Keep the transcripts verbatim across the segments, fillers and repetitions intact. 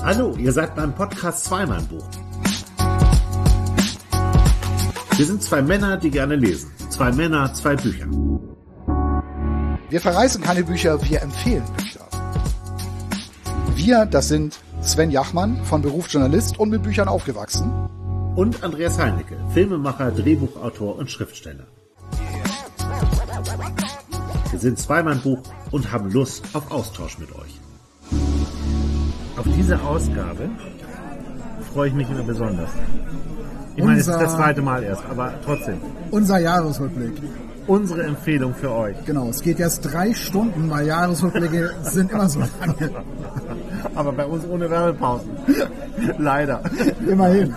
Hallo, ihr seid beim Podcast Zweimann-Buch. Wir sind zwei Männer, die gerne lesen. Zwei Männer, zwei Bücher. Wir verreißen keine Bücher, wir empfehlen Bücher. Wir, das sind Sven Jachmann, von Beruf Journalist und mit Büchern aufgewachsen. Und Andreas Heinecke, Filmemacher, Drehbuchautor und Schriftsteller. Wir sind Zweimann-Buch und haben Lust auf Austausch mit euch. Auf diese Ausgabe freue ich mich immer besonders. Ich meine, es ist das zweite Mal erst, aber trotzdem. Unser Jahresrückblick. Unsere Empfehlung für euch. Genau, es geht jetzt drei Stunden, weil Jahresrückblicke sind immer so lange. Aber bei uns ohne Werbepausen. Leider. Immerhin.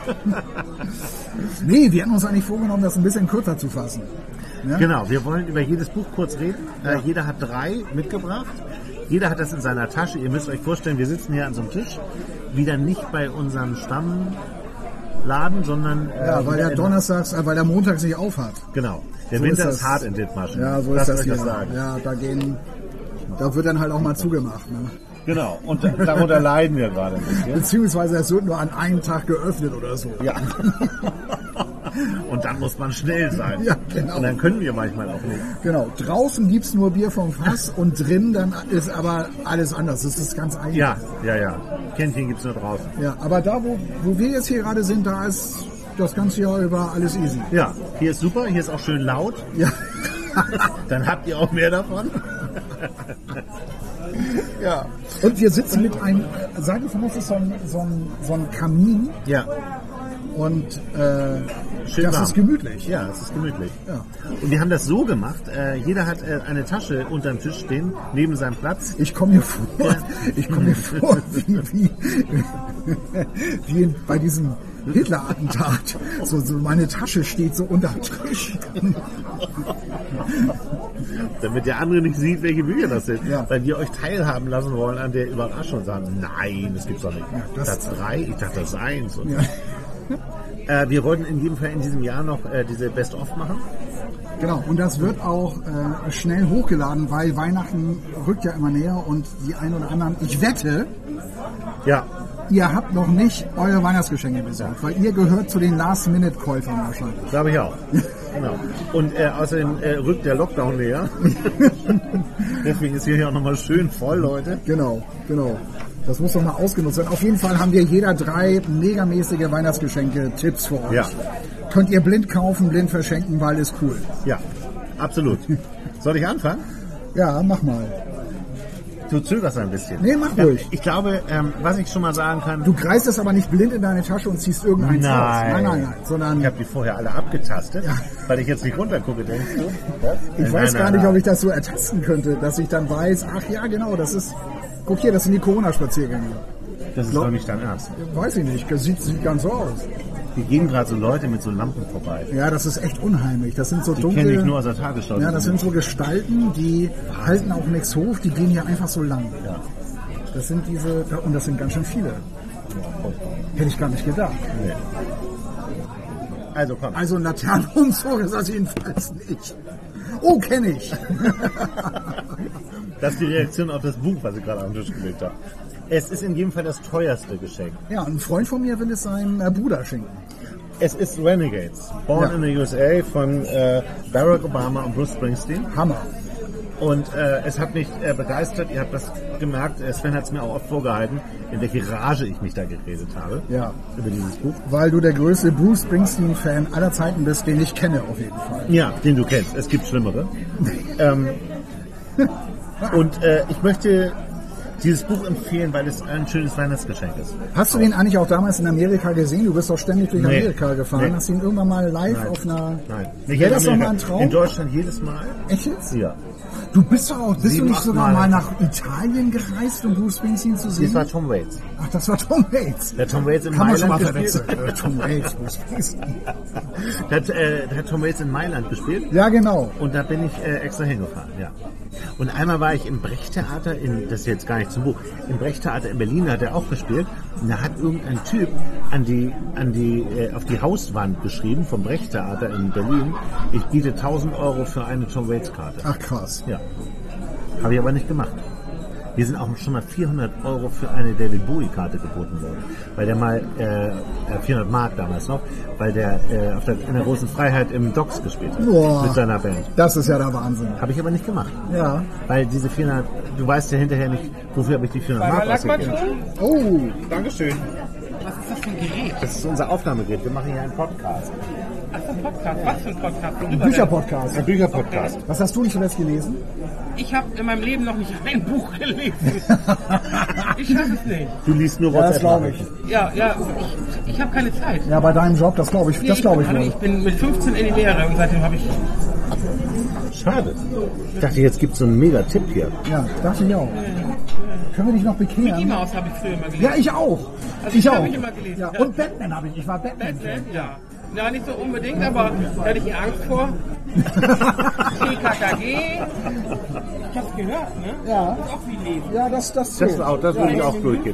Nee, wir hatten uns eigentlich vorgenommen, das ein bisschen kürzer zu fassen. Ja? Genau, wir wollen über jedes Buch kurz reden. Ja. Äh, jeder hat drei mitgebracht. Jeder hat das in seiner Tasche. Ihr müsst euch vorstellen, wir sitzen hier an so einem Tisch. Wieder nicht bei unserem Stammladen, sondern... Äh, ja, weil der Donnerstags, äh, weil der Montags nicht aufhat. Genau. Der so Winter ist, ist hart in Dithmarschen. Ja, so Lass ist das hier. Das sagen. Ja, da gehen, da wird dann halt auch mal zugemacht. Ne? Genau. Und darunter leiden wir gerade ein bisschen. Beziehungsweise es wird nur an einem Tag geöffnet oder so. Ja. Und dann muss man schnell sein. Ja, genau. Und dann können wir manchmal auch nicht. Genau. Draußen gibt's nur Bier vom Fass und drin dann ist aber alles anders. Das ist ganz einfach. Ja, ja, ja. Kännchen gibt's nur draußen. Ja, aber da, wo, wo wir jetzt hier gerade sind, da ist das ganze Jahr über alles easy. Ja, hier ist super. Hier ist auch schön laut. Ja. Dann habt ihr auch mehr davon. Ja. Und wir sitzen mit einem, Seite von uns ist so ein, so ein, so ein Kamin. Ja. Und äh, schön das warm. ist gemütlich. Ja, es ist gemütlich. Ja. Und wir haben das so gemacht, äh, jeder hat äh, eine Tasche unterm Tisch stehen, neben seinem Platz. Ich komme mir vor, Ja. ich komme mir vor, wie, wie, wie bei diesem Hitler-Attentat. So, so meine Tasche steht so unterm Tisch. Damit der andere nicht sieht, welche Bücher das sind. Ja. Weil wir euch teilhaben lassen wollen an der Überraschung und sagen, nein, das gibt's doch nicht. Ja, das- Platz drei, ich dachte, das ist eins. Und Ja. äh, wir wollten in jedem Fall in diesem Jahr noch äh, diese Best-of machen. Genau, und das wird auch äh, schnell hochgeladen, weil Weihnachten rückt ja immer näher und die ein oder anderen, ich wette, Ja, ihr habt noch nicht eure Weihnachtsgeschenke besorgt, weil ihr gehört zu den Last-Minute-Käufern wahrscheinlich. glaube ich auch. Genau. Und äh, außerdem äh, rückt der Lockdown näher. Deswegen ist hier auch nochmal schön voll, Leute. Genau, genau. Das muss doch mal ausgenutzt werden. Auf jeden Fall haben wir jeder drei megamäßige Weihnachtsgeschenke-Tipps für euch. Ja. Könnt ihr blind kaufen, blind verschenken, weil ist cool. Ja, absolut. Soll ich anfangen? Ja, mach mal. Du zögerst ein bisschen. Nee, mach Ja, ruhig. ich glaube, ähm, was ich schon mal sagen kann... Du greifst das aber nicht blind in deine Tasche und ziehst irgendeins Nein. raus. Nein, nein, nein. Sondern Ich habe die vorher alle abgetastet, Ja. weil ich jetzt nicht runtergucke, denkst du? ich Nein, weiß nein, gar nicht, nein. ob ich das so ertasten könnte, dass ich dann weiß, ach ja, genau, das ist... Guck hier, das sind die Corona-Spaziergänge. Das ist Glaub- doch nicht dein Ernst. Weiß ich nicht, das sieht, sieht ganz so aus. Hier gehen gerade so Leute mit so Lampen vorbei. Ja, das ist echt unheimlich. Das sind so Die dunkle... kenne ich nur aus der Tagesschau. Ja, das sind so Gestalten, die halten auch nichts hoch, die gehen hier einfach so lang. Ja. Das sind diese, und das sind ganz schön viele. Hätte ich gar nicht gedacht. Nee. Also komm. Also ein Laternenumzug ist das jedenfalls nicht. Oh, kenne ich. Das ist die Reaktion auf das Buch, was ich gerade auf den Tisch gelegt habe. Es ist in jedem Fall das teuerste Geschenk. Ja, ein Freund von mir will es seinem äh, Bruder schenken. Es ist Renegades, Born Ja. in the U S A von äh, Barack Obama und Bruce Springsteen. Hammer. Und äh, es hat mich äh, begeistert, ihr habt das gemerkt, äh, Sven hat es mir auch oft vorgehalten, in welche Rage ich mich da geredet habe Ja. über dieses Buch. Weil du der größte Bruce Springsteen-Fan aller Zeiten bist, den ich kenne auf jeden Fall. Ja, den du kennst, es gibt schlimmere. ähm, und äh, ich möchte dieses Buch empfehlen, weil es ein schönes Weihnachtsgeschenk ist. Hast du den eigentlich auch damals in Amerika gesehen? Du bist doch ständig durch Nee. Amerika gefahren. Nee. Hast du ihn irgendwann mal live Nein. auf einer... Nein. Nicht Wäre in das doch mal Amerika. ein Traum? In Deutschland jedes Mal? Echt jetzt? Ja. Du bist doch auch, bist Sieben, du nicht acht sogar Mal. mal nach Italien gereist, um Bruce Springsteen zu sehen? Das war Tom Waits. Ach, das war Tom Waits. Der Tom Waits in Kann man schon mal Mailand gespielt. verwechseln. Äh, Tom Waits, Bruce Springsteen. Der hat, äh, der hat Tom Waits in Mailand gespielt. Ja, genau. Und da bin ich äh, extra hingefahren, ja. Und einmal war ich im Brecht-Theater, in, das ist jetzt gar nicht zum Buch, im Brecht-Theater in Berlin, da hat er auch gespielt. Und da hat irgendein Typ an die, an die, äh, auf die Hauswand geschrieben vom Brecht-Theater in Berlin, ich biete tausend Euro für eine Tom Waits-Karte. Ach, krass. Ja. Habe ich aber nicht gemacht. mir sind auch schon mal vierhundert Euro für eine David Bowie-Karte geboten worden, weil der mal, äh, vierhundert Mark damals noch, weil der äh, auf der, in der großen Freiheit im Docks gespielt hat, Boah, mit seiner Band. Das ist ja der Wahnsinn. Habe ich aber nicht gemacht. Ja. Weil diese vierhundert, du weißt ja hinterher nicht, wofür habe ich die vierhundert Mark ausgegeben. Oh, Dankeschön. Was ist das für ein Gerät? Das ist unser Aufnahmegerät. Wir machen hier einen Podcast. Ach, so ein Podcast. Was für ein Podcast? ein Bücherpodcast. Ein Bücherpodcast. Was hast du nicht zuletzt gelesen? Ich habe in meinem Leben noch nicht ein Buch gelesen. Ich schaffe es nicht. Du liest nur Ja, das WhatsApp. glaube ich. Ja, ja, ich, ich habe keine Zeit. Ja, bei deinem Job, das glaube ich, Nee, das glaube ich bin- wohl. Ich bin mit fünfzehn in die Lehre und seitdem habe ich... Schade. Ich dachte, jetzt gibt es so einen Mega-Tipp hier. Ja, dachte ich auch. Können wir dich noch Mickey bekehren? Mouse habe ich früher immer gelesen. Ja, ich auch. Also ich ich hab auch. ich immer gelesen. Ja, Ja. und Batman habe ich. Ich war Batman. Batman? Ja. Ja, nicht so unbedingt, aber da hatte ich hier Angst vor. T K K G. Ich hab's gehört, ne? Ja. Das ist auch wie lesen. Ja, das, das Das, zählt. ist auch, das würde ich auch durchgehen.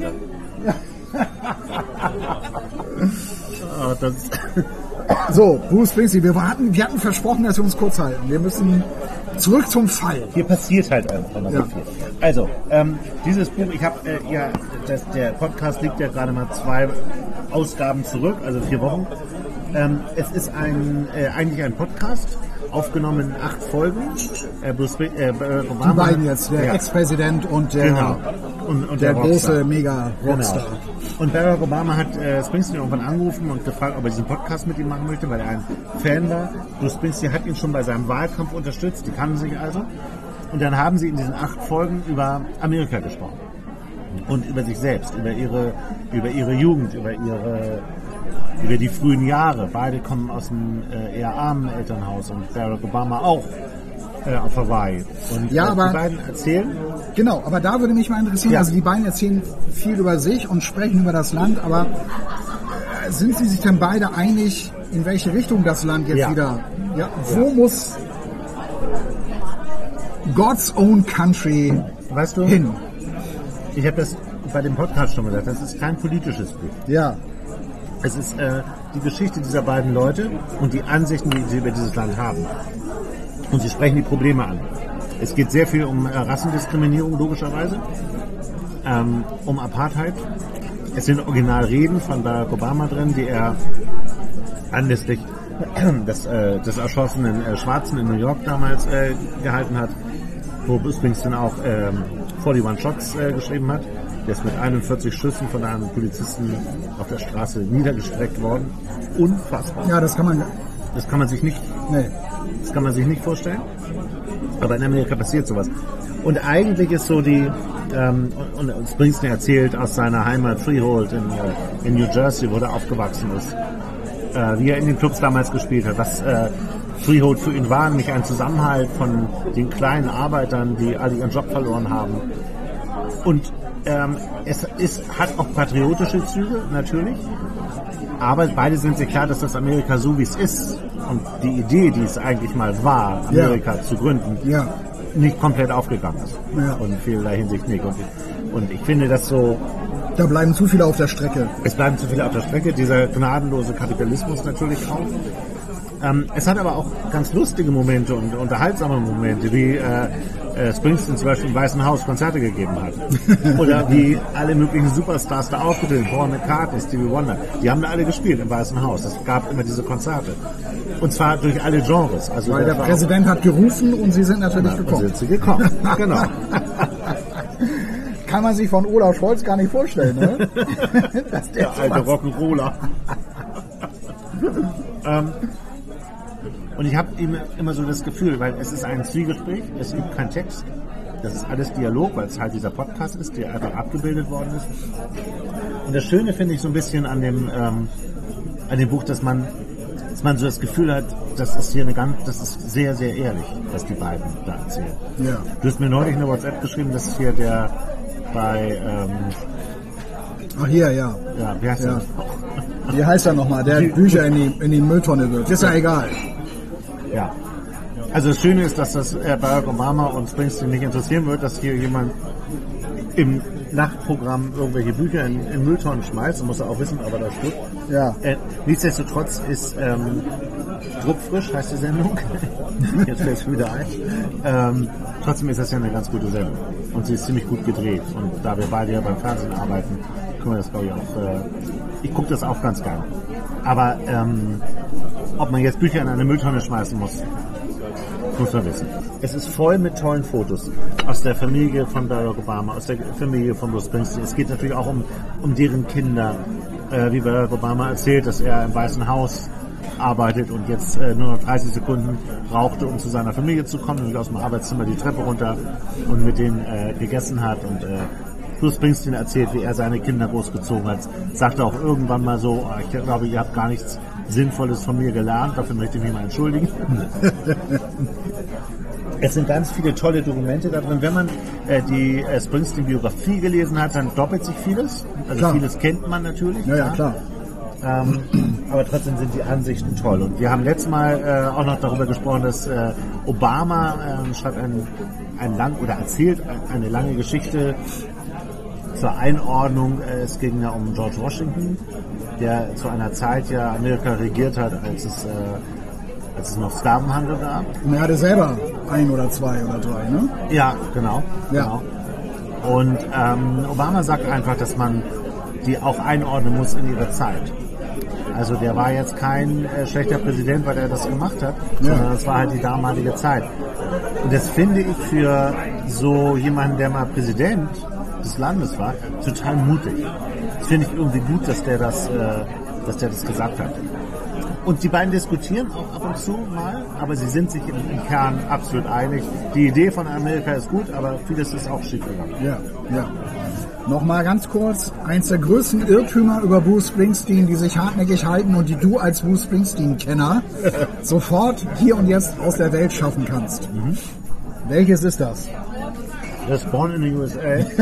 Ah, das ist So, Bruce Springsteen, wir hatten, wir hatten versprochen, dass wir uns kurz halten. Wir müssen zurück zum Fall. hier passiert halt einfach noch so Ja. viel. Also, ähm, dieses Buch, ich habe äh, ja, das, der Podcast liegt ja gerade mal zwei Ausgaben zurück, also vier Wochen. Ähm, es ist ein, äh, eigentlich ein Podcast, aufgenommen in acht Folgen. Äh, Bruce, Spring- äh, Barack Obama, Die beiden jetzt, der ja, Ex-Präsident und der, genau. und, und der, der, große Rockstar. Mega-Rockstar. Genau. Und Barack Obama hat äh, Springsteen irgendwann angerufen und gefragt, ob er diesen Podcast mit ihm machen möchte, weil er ein Fan war. Bruce Springsteen hat ihn schon bei seinem Wahlkampf unterstützt, die kannten sich also. Und dann haben sie in diesen acht Folgen über Amerika gesprochen. Und über sich selbst, über ihre, über ihre Jugend, über ihre, über die frühen Jahre. Beide kommen aus einem äh, eher armen Elternhaus und Barack Obama auch äh, auf Hawaii. Und Ja, äh, aber- die beiden erzählen. Genau, aber da würde mich mal interessieren, Ja. also die beiden erzählen viel über sich und sprechen über das Land, aber äh, sind sie sich denn beide einig, in welche Richtung das Land jetzt Ja. wieder, ja, wo muss God's own country Weißt du, hin? ich habe das bei dem Podcast schon gesagt, das ist kein politisches Buch. Ja, Es ist äh, die Geschichte dieser beiden Leute und die Ansichten, die sie über dieses Land haben. Und sie sprechen die Probleme an. Es geht sehr viel um äh, Rassendiskriminierung, logischerweise, ähm, um Apartheid. Es sind Originalreden von Barack Obama drin, die er anlässlich des, äh, des erschossenen äh, Schwarzen in New York damals äh, gehalten hat, wo Bruce Springsteen auch ähm, einundvierzig Shots äh, geschrieben hat. Der ist mit einundvierzig Schüssen von einem Polizisten auf der Straße niedergestreckt worden. Unfassbar. ja, das kann man, Das kann man sich nicht, nee. das kann man sich nicht vorstellen. Aber in Amerika passiert sowas. Und eigentlich ist so die, ähm, und, und Springsteen erzählt aus seiner Heimat Freehold in, äh, in New Jersey, wo er aufgewachsen ist, äh, wie er in den Clubs damals gespielt hat, was äh, Freehold für ihn war, nämlich ein Zusammenhalt von den kleinen Arbeitern, die alle ihren Job verloren haben. Und ähm, es ist, hat auch patriotische Züge, natürlich. Aber beide sind sich klar, dass das Amerika so wie es ist und die Idee, die es eigentlich mal war, Amerika Ja. zu gründen, Ja. nicht komplett aufgegangen ist. Ja. Und in vielerlei Hinsicht nicht. Und, und ich finde das so, Da bleiben zu viele auf der Strecke. es bleiben zu viele auf der Strecke, dieser gnadenlose Kapitalismus natürlich auch. Ähm, es hat aber auch ganz lustige Momente und unterhaltsame Momente, wie äh, äh, Springsteen zum Beispiel im Weißen Haus Konzerte gegeben hat. Oder wie alle möglichen Superstars da aufgetreten, Paul McCartney, Stevie Wonder, die haben da alle gespielt im Weißen Haus. Es gab immer diese Konzerte. Und zwar durch alle Genres. Also Weil der das war Präsident hat gerufen und sie sind natürlich auch, und gekommen. sind sie gekommen. Genau. Kann man sich von Olaf Scholz gar nicht vorstellen, ne? Dass der Der alte Rock'n'Roller. ähm, und ich habe immer so das Gefühl, weil es ist ein Zwiegespräch, es gibt keinen Text, das ist alles Dialog, weil es halt dieser Podcast ist, der einfach abgebildet worden ist. Und das Schöne finde ich so ein bisschen an dem, ähm, an dem Buch, dass man, dass man so das Gefühl hat, das ist hier eine ganz, das ist sehr, sehr ehrlich, was die beiden da erzählen. Ja. Du hast mir neulich eine WhatsApp geschrieben, dass hier der bei, ähm, Ach hier, ja. ja, wie heißt Ja. der? Wie heißt er nochmal? Der Bücher in die, in die Mülltonne wirft. Ist ja egal. Ja. Also das Schöne ist, dass das äh, Barack Obama und Springsteen nicht interessieren wird, dass hier jemand im Nachtprogramm irgendwelche Bücher in, in Mülltonnen schmeißt. Man muss ja auch wissen, aber das tut. Ja. Äh, nichtsdestotrotz ist ähm, Grubfrisch heißt die Sendung. Jetzt fällt es wieder ein. Ähm, trotzdem ist das ja eine ganz gute Sendung. Und sie ist ziemlich gut gedreht. Und da wir beide ja beim Fernsehen arbeiten, können wir das, glaube ich, auch... Äh, ich gucke das auch ganz gerne. Aber ähm, ob man jetzt Bücher in eine Mülltonne schmeißen muss, muss man wissen. Es ist voll mit tollen Fotos aus der Familie von Barack Obama, aus der Familie von Bruce Springsteen. Es geht natürlich auch um, um deren Kinder. Äh, wie Barack Obama erzählt, dass er im Weißen Haus arbeitet und jetzt äh, nur noch dreißig Sekunden brauchte, um zu seiner Familie zu kommen, und aus dem Arbeitszimmer die Treppe runter und mit denen äh, gegessen hat. Und äh, Bruce Springsteen erzählt, wie er seine Kinder großgezogen hat. Sagte auch irgendwann mal so, oh, ich glaube, ihr habt gar nichts Sinnvolles von mir gelernt, dafür möchte ich mich mal entschuldigen. Es sind ganz viele tolle Dokumente da drin. Wenn man äh, die äh, Springsteen-Biografie gelesen hat, dann doppelt sich vieles. Also klar. Vieles kennt man natürlich. Ja, ja, klar. Ähm, aber trotzdem sind die Ansichten toll. Und wir haben letztes Mal äh, auch noch darüber gesprochen, dass äh, Obama äh, schreibt ein, ein lang oder erzählt eine lange Geschichte zur Einordnung. Äh, es ging ja um George Washington, der zu einer Zeit ja Amerika regiert hat, als es äh, als es noch Sklavenhandel gab. Und er hatte selber ein oder zwei oder drei, ne? Ja, genau. Ja. genau. Und ähm, Obama sagt einfach, dass man die auch einordnen muss in ihre Zeit. Also der war jetzt kein äh, schlechter Präsident, weil er das gemacht hat, Ja. sondern das war halt die damalige Zeit. Und das finde ich für so jemanden, der mal Präsident des Landes war, total mutig. Das finde ich irgendwie gut, dass der das, äh, dass der das gesagt hat. Und die beiden diskutieren auch ab und zu mal, aber sie sind sich im, im Kern absolut einig. Die Idee von Amerika ist gut, aber vieles ist auch schief gegangen. Ja, ja. Nochmal ganz kurz, eins der größten Irrtümer über Bruce Springsteen, die sich hartnäckig halten und die du als Bruce Springsteen-Kenner sofort hier und jetzt aus der Welt schaffen kannst. Mhm. Welches ist das? Das ist Born in the U S A.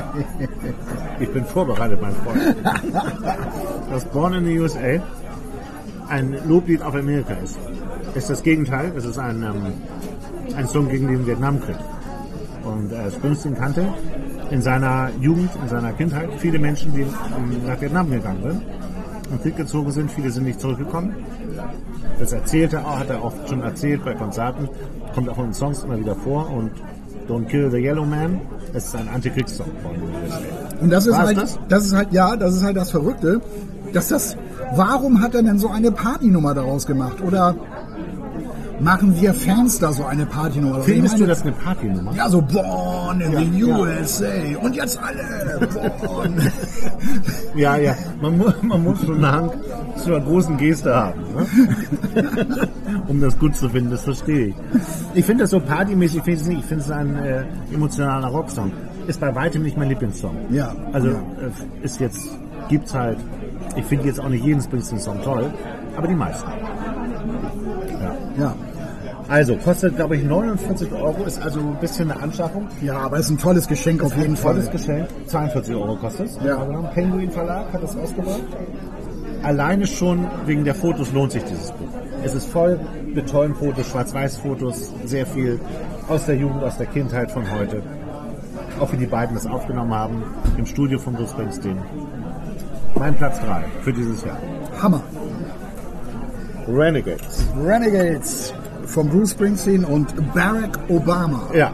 Ich bin vorbereitet, mein Freund. Das Born in the U S A ein Loblied auf Amerika ist. Ist das Gegenteil. Es ist ein, ähm, ein Song gegen den Vietnamkrieg. Und äh, Springsteen kannte in seiner Jugend, in seiner Kindheit viele Menschen, die ähm, nach Vietnam gegangen sind und Krieg gezogen sind. Viele sind nicht zurückgekommen. Das erzählte er, hat er auch schon erzählt bei Konzerten. Kommt auch in den Songs immer wieder vor. Und Don't Kill the Yellow Man, das ist ein Antikriegssong von U S A. Und das ist War's halt, das? das ist halt, ja, das ist halt das Verrückte, dass das, warum hat er denn so eine Partynummer daraus gemacht? Oder machen wir Fans da so eine Partynummer? Findest Ich meine, du das eine Partynummer? ja, so Born in Ja, the ja. U S A und jetzt alle Born. Ja, ja. Man muss, man muss schon einen Hang zu einer großen Geste haben, ne? Um das gut zu finden, das verstehe ich. Ich finde das so partymäßig, ich finde es nicht. Ich finde es ein äh, emotionaler Rocksong. Ist bei weitem nicht mein Lieblingssong. Ja. Also Ja. äh, ist jetzt, gibt's halt, ich finde jetzt auch nicht jeden Springsteen-Song toll, aber die meisten. Ja. Ja. Also, kostet, glaube ich, neunundvierzig Euro, ist also ein bisschen eine Anschaffung. Ja, aber es ist ein tolles Geschenk auf jeden Fall. Tolles Geschenk. zweiundvierzig Euro kostet es. Ja. Penguin Verlag hat das ausgebracht. Alleine schon wegen der Fotos lohnt sich dieses Buch. Es ist voll mit tollen Fotos, Schwarz-Weiß-Fotos, sehr viel aus der Jugend, aus der Kindheit von heute. Auch wie die beiden das aufgenommen haben im Studio von Bruce Springsteen. Mein Platz drei für dieses Jahr. Hammer. Renegades. Renegades von Bruce Springsteen und Barack Obama. Ja.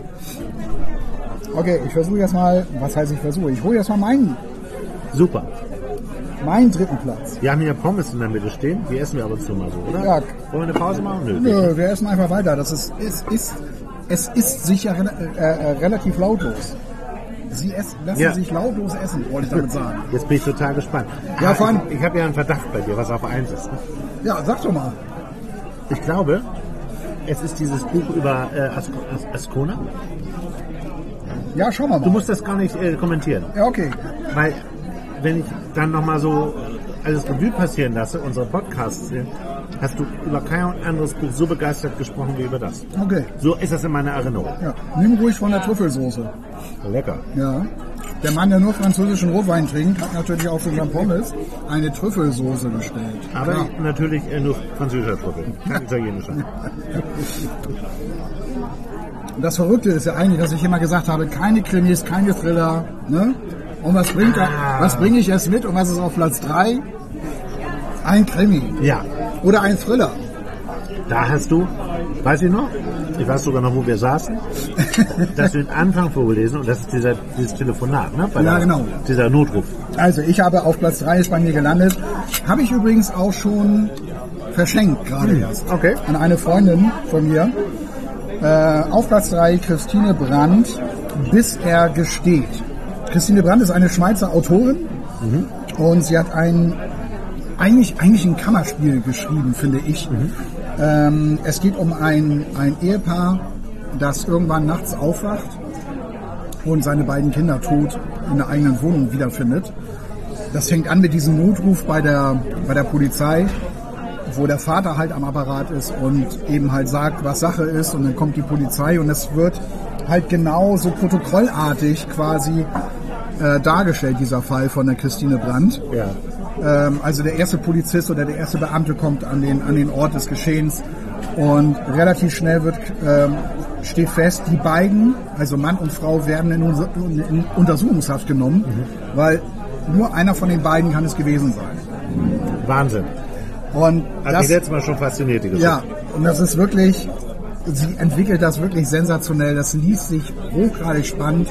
Okay, ich versuche jetzt mal, was heißt ich versuche? Ich hole jetzt mal meinen, Super. meinen dritten Platz. Wir haben hier Pommes in der Mitte stehen, die essen wir aber zu mal so, oder? Ja. Wollen wir eine Pause machen? Nö. Nö, wir essen einfach weiter. Das ist, es ist, es ist sicher rela- äh, äh, relativ lautlos. Sie essen, lassen Ja. sich lautlos essen, wollte ich damit sagen. Jetzt bin ich total gespannt. Ja, Ah, vor allem- ich ich habe ja einen Verdacht bei dir, was auf eins ist. Ne? Ja, sag doch mal. Ich glaube, es ist dieses Buch über äh, As- As- Ascona. Ja, schauen wir mal. Du musst das gar nicht äh, kommentieren, Ja, okay. weil wenn ich dann nochmal so alles Revue passieren lasse, unsere Podcasts, äh, hast du über kein anderes Buch so begeistert gesprochen wie über das. Okay. So ist das in meiner Erinnerung. Ja. Nimm ruhig von der Trüffelsoße. Lecker. Ja. Der Mann, der nur französischen Rotwein trinkt, hat natürlich auch für seinen Pommes eine Trüffelsoße bestellt. Aber Klar. natürlich äh, nur französischer Trüffel, kein italienischer. Und das Verrückte ist ja eigentlich, dass ich immer gesagt habe, keine Krimis, keine Thriller. Ne? Und was bringt er, Ah. was bringe ich jetzt mit und was ist auf Platz drei? Ein Krimi. Ja. Oder ein Thriller. Da hast du, weiß ich noch, ich weiß sogar noch, wo wir saßen, dass wir den Anfang vorgelesen und das ist dieser, dieses Telefonat, ne? Bei Ja, der, genau. Dieser Notruf. Also ich habe auf Platz drei ist bei mir gelandet. Habe ich übrigens auch schon verschenkt gerade Hm, erst. okay. An eine Freundin von mir. Äh, auf Platz drei Christine Brandt, Bis er gesteht. Christine Brandt ist eine Schweizer Autorin mhm. und sie hat ein eigentlich, eigentlich ein Kammerspiel geschrieben, finde ich. Mhm. Ähm, es geht um ein, ein Ehepaar, das irgendwann nachts aufwacht und seine beiden Kinder tot in der eigenen Wohnung wiederfindet. Das fängt an mit diesem Notruf bei der, bei der Polizei, wo der Vater halt am Apparat ist und eben halt sagt, was Sache ist, und dann kommt die Polizei und es wird halt genau so protokollartig quasi äh, dargestellt, dieser Fall von der Christine Brandt. Ja. Ähm, also der erste Polizist oder der erste Beamte kommt an den, an den Ort des Geschehens und relativ schnell wird, ähm, steht fest, die beiden, also Mann und Frau, werden in, in Untersuchungshaft genommen, mhm. weil nur einer von den beiden kann es gewesen sein. Wahnsinn. Und Hat das, mich letztes Mal schon fasziniert, die Geschichte. ja, und das ist wirklich, sie entwickelt das wirklich sensationell. Das liest sich hochgradig spannend,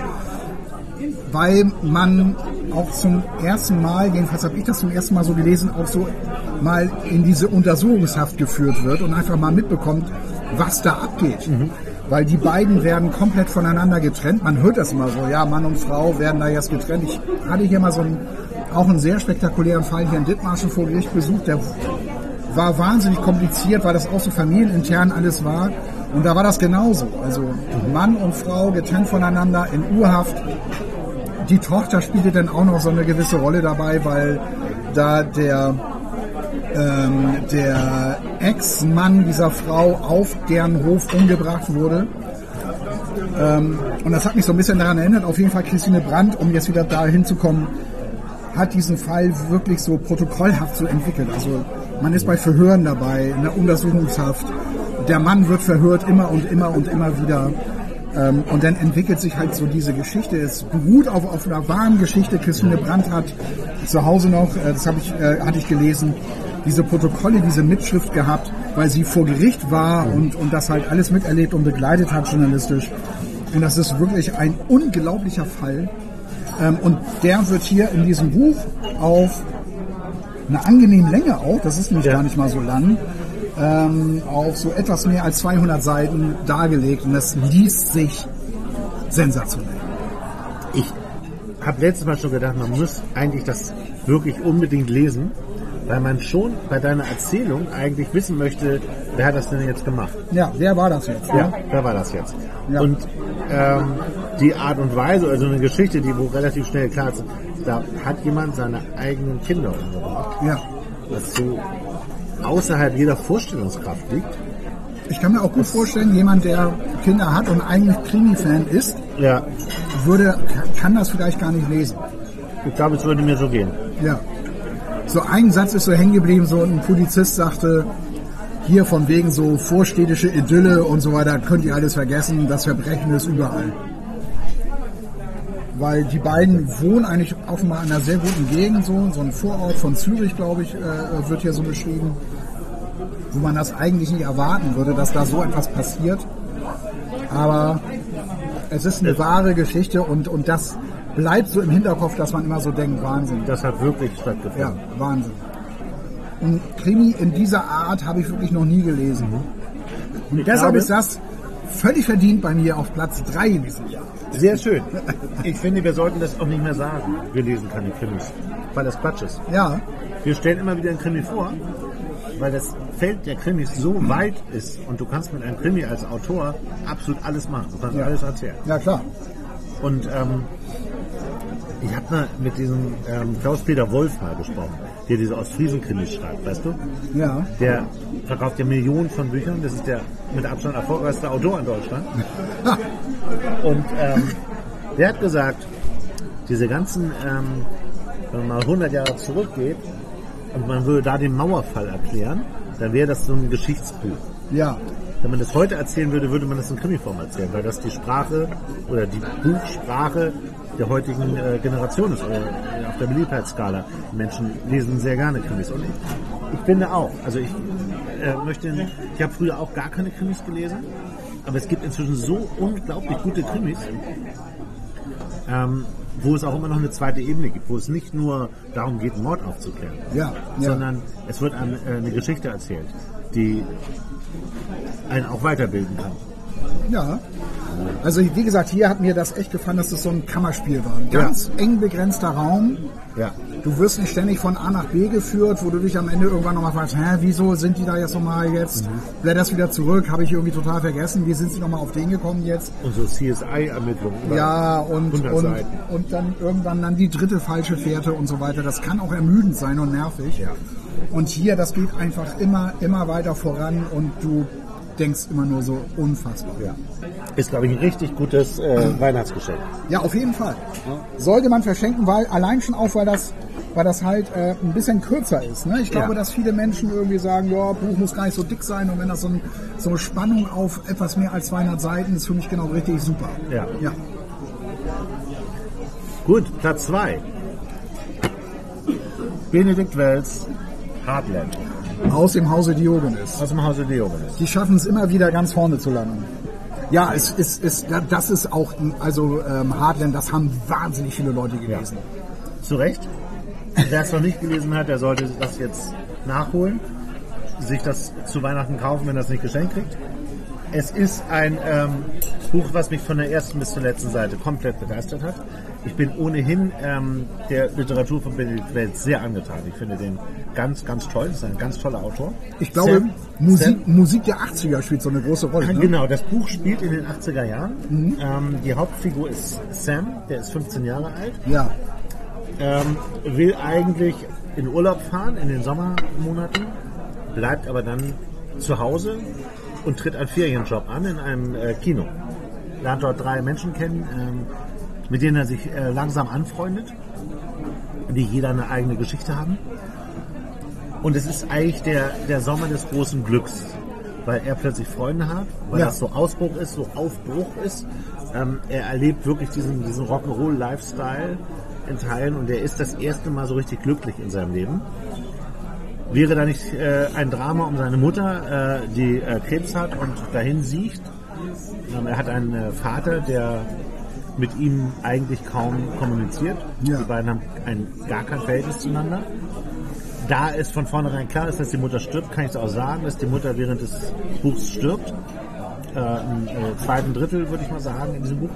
weil man auch zum ersten Mal, jedenfalls habe ich das zum ersten Mal so gelesen, auch so mal in diese Untersuchungshaft geführt wird und einfach mal mitbekommt, was da abgeht. Mhm. Weil die beiden werden komplett voneinander getrennt. Man hört das immer so, ja, Mann und Frau werden da jetzt getrennt. Ich hatte hier mal so einen, auch einen sehr spektakulären Fall hier in Dithmarschen vor Gericht besucht, der war wahnsinnig kompliziert, weil das auch so familienintern alles war. Und da war das genauso. Also Mann und Frau getrennt voneinander in Urhaft. Die Tochter spielte dann auch noch so eine gewisse Rolle dabei, weil da der, ähm, der Ex-Mann dieser Frau auf deren Hof umgebracht wurde. Ähm, und das hat mich so ein bisschen daran erinnert. Auf jeden Fall Christine Brandt, um jetzt wieder da hinzukommen, hat diesen Fall wirklich so protokollhaft so entwickelt. Also man ist bei Verhören dabei, in der Untersuchungshaft. Der Mann wird verhört immer und immer und immer wieder. Ähm, und dann entwickelt sich halt so diese Geschichte. Es beruht auf, auf einer wahren Geschichte. Christine Brandt hat zu Hause noch, äh, das hab ich, äh, hatte ich gelesen, diese Protokolle, diese Mitschrift gehabt, weil sie vor Gericht war und, und das halt alles miterlebt und begleitet hat journalistisch. Und das ist wirklich ein unglaublicher Fall. Ähm, und der wird hier in diesem Buch auf eine angenehme Länge auch, das ist nämlich ja. gar nicht mal so lang, ähm, auf so etwas mehr als zweihundert Seiten dargelegt, und das liest sich sensationell. Ich habe letztes Mal schon gedacht, man muss eigentlich das wirklich unbedingt lesen, weil man schon bei deiner Erzählung eigentlich wissen möchte, wer hat das denn jetzt gemacht? Ja, wer war das jetzt? Ja, ja wer war das jetzt? Ja. Und ähm, die Art und Weise, also eine Geschichte, die wo relativ schnell klar ist, da hat jemand seine eigenen Kinder umgebracht. Ja. Was so außerhalb jeder Vorstellungskraft liegt. Ich kann mir auch gut vorstellen, jemand, der Kinder hat und eigentlich Krimi-Fan ist, ja. würde, kann das vielleicht gar nicht lesen. Ich glaube, es würde mir so gehen. Ja. So ein Satz ist so hängen geblieben, so ein Polizist sagte, hier von wegen so vorstädtische Idylle und so weiter, könnt ihr alles vergessen, das Verbrechen ist überall. Weil die beiden wohnen eigentlich offenbar in einer sehr guten Gegend, so, so ein Vorort von Zürich, glaube ich, äh, wird hier so beschrieben, wo man das eigentlich nicht erwarten würde, dass da so etwas passiert. Aber es ist eine wahre Geschichte, und, und das bleibt so im Hinterkopf, dass man immer so denkt, Wahnsinn. Das hat wirklich stattgefunden. Ja, Wahnsinn. Ein Krimi in dieser Art habe ich wirklich noch nie gelesen. Und ich deshalb glaube, ist das völlig verdient bei mir auf Platz drei in diesem Jahr. Sehr schön. Ich finde, wir sollten das auch nicht mehr sagen. Wir lesen keine Krimis, weil das Quatsch ist. Ja. Wir stellen immer wieder einen Krimi vor, weil das Feld der Krimis so weit ist, und du kannst mit einem Krimi als Autor absolut alles machen. Du kannst Ja. alles erzählen. Ja, klar. Und ähm, ich habe mal mit diesem ähm, Klaus-Peter Wolf mal gesprochen, der diese Ostfriesen-Krimis schreibt, weißt du? Ja. Der verkauft ja Millionen von Büchern. Das ist der mit Abstand erfolgreichste Autor in Deutschland. Und ähm, der hat gesagt, diese ganzen, ähm, wenn man mal hundert Jahre zurückgeht und man würde da den Mauerfall erklären, dann wäre das so ein Geschichtsbuch. Ja. Wenn man das heute erzählen würde, würde man das in Krimiform erzählen, weil das die Sprache oder die Buchsprache der heutigen äh, Generation ist, oder auf der Beliebtheitsskala. Die Menschen lesen sehr gerne Krimis. Und ich, ich finde auch, also ich äh, möchte, ich habe früher auch gar keine Krimis gelesen, aber es gibt inzwischen so unglaublich gute Krimis, ähm, wo es auch immer noch eine zweite Ebene gibt, wo es nicht nur darum geht, einen Mord aufzuklären, Ja, ja. sondern es wird eine, äh, eine Geschichte erzählt, die einen auch weiterbilden kann. Ja. Also wie gesagt, hier hat mir das echt gefallen, dass das so ein Kammerspiel war. Ein ganz Ja. eng begrenzter Raum. Ja. Du wirst nicht ständig von A nach B geführt, wo du dich am Ende irgendwann nochmal fragst, hä, wieso sind die da jetzt nochmal jetzt? Mhm. Blätterst wieder zurück, habe ich irgendwie total vergessen, wie sind sie nochmal auf den gekommen jetzt? Und so C S I-Ermittlungen. Ja, und, hundert und, Seiten. und dann irgendwann dann die dritte falsche Fährte und so weiter. Das kann auch ermüdend sein und nervig. Ja. Und hier, das geht einfach immer, immer weiter voran und du denkst immer nur so unfassbar. Ja. Ist, glaube ich, ein richtig gutes äh, Weihnachtsgeschenk. Ja, auf jeden Fall. Sollte man verschenken, weil allein schon auch, weil das, weil das halt äh, ein bisschen kürzer ist. Ne? Ich glaube, Ja. dass viele Menschen irgendwie sagen, ja, Buch muss gar nicht so dick sein und wenn das so, ein, so eine Spannung auf etwas mehr als zweihundert Seiten ist, für mich genau richtig super. Ja. Ja. Gut, Platz zwei. Benedikt Wells, Heartland. Aus dem Hause Diogenes. Aus dem Hause Diogenes. Die schaffen es immer wieder ganz vorne zu landen. Ja, es ist, ist, das ist auch, also ähm, Heartland, das haben wahnsinnig viele Leute gelesen. Zu Recht. Wer es noch nicht gelesen hat, der sollte das jetzt nachholen, sich das zu Weihnachten kaufen, wenn er es nicht geschenkt kriegt. Es ist ein ähm, Buch, was mich von der ersten bis zur letzten Seite komplett begeistert hat. Ich bin ohnehin ähm, der Literatur von Benedikt Wells sehr angetan. Ich finde den ganz, ganz toll. Das ist ein ganz toller Autor. Ich glaube, Sam, Musik, Sam, Musik der achtziger spielt so eine große Rolle. Ne? Genau, das Buch spielt in den achtziger Jahren. Mhm. Ähm, die Hauptfigur ist Sam, der ist fünfzehn Jahre alt. Ja. Ähm, will eigentlich in Urlaub fahren in den Sommermonaten, bleibt aber dann zu Hause und tritt einen Ferienjob an in einem äh, Kino. Lernt dort drei Menschen kennen, ähm, mit denen er sich äh, langsam anfreundet, die jeder eine eigene Geschichte haben. Und es ist eigentlich der, der Sommer des großen Glücks, weil er plötzlich Freunde hat, weil Ja. das so Ausbruch ist, so Aufbruch ist. Ähm, er erlebt wirklich diesen, diesen Rock'n'Roll-Lifestyle in Teilen und er ist das erste Mal so richtig glücklich in seinem Leben. Wäre da nicht äh, ein Drama um seine Mutter, äh, die äh, Krebs hat und dahin siecht? Ähm, er hat einen äh, Vater, der mit ihm eigentlich kaum kommuniziert. Ja. Die beiden haben ein, gar kein Verhältnis zueinander. Da es von vornherein klar ist, dass die Mutter stirbt, kann ich es auch sagen, dass die Mutter während des Buchs stirbt. Äh, Im äh, zweiten Drittel, würde ich mal sagen, in diesem Buch.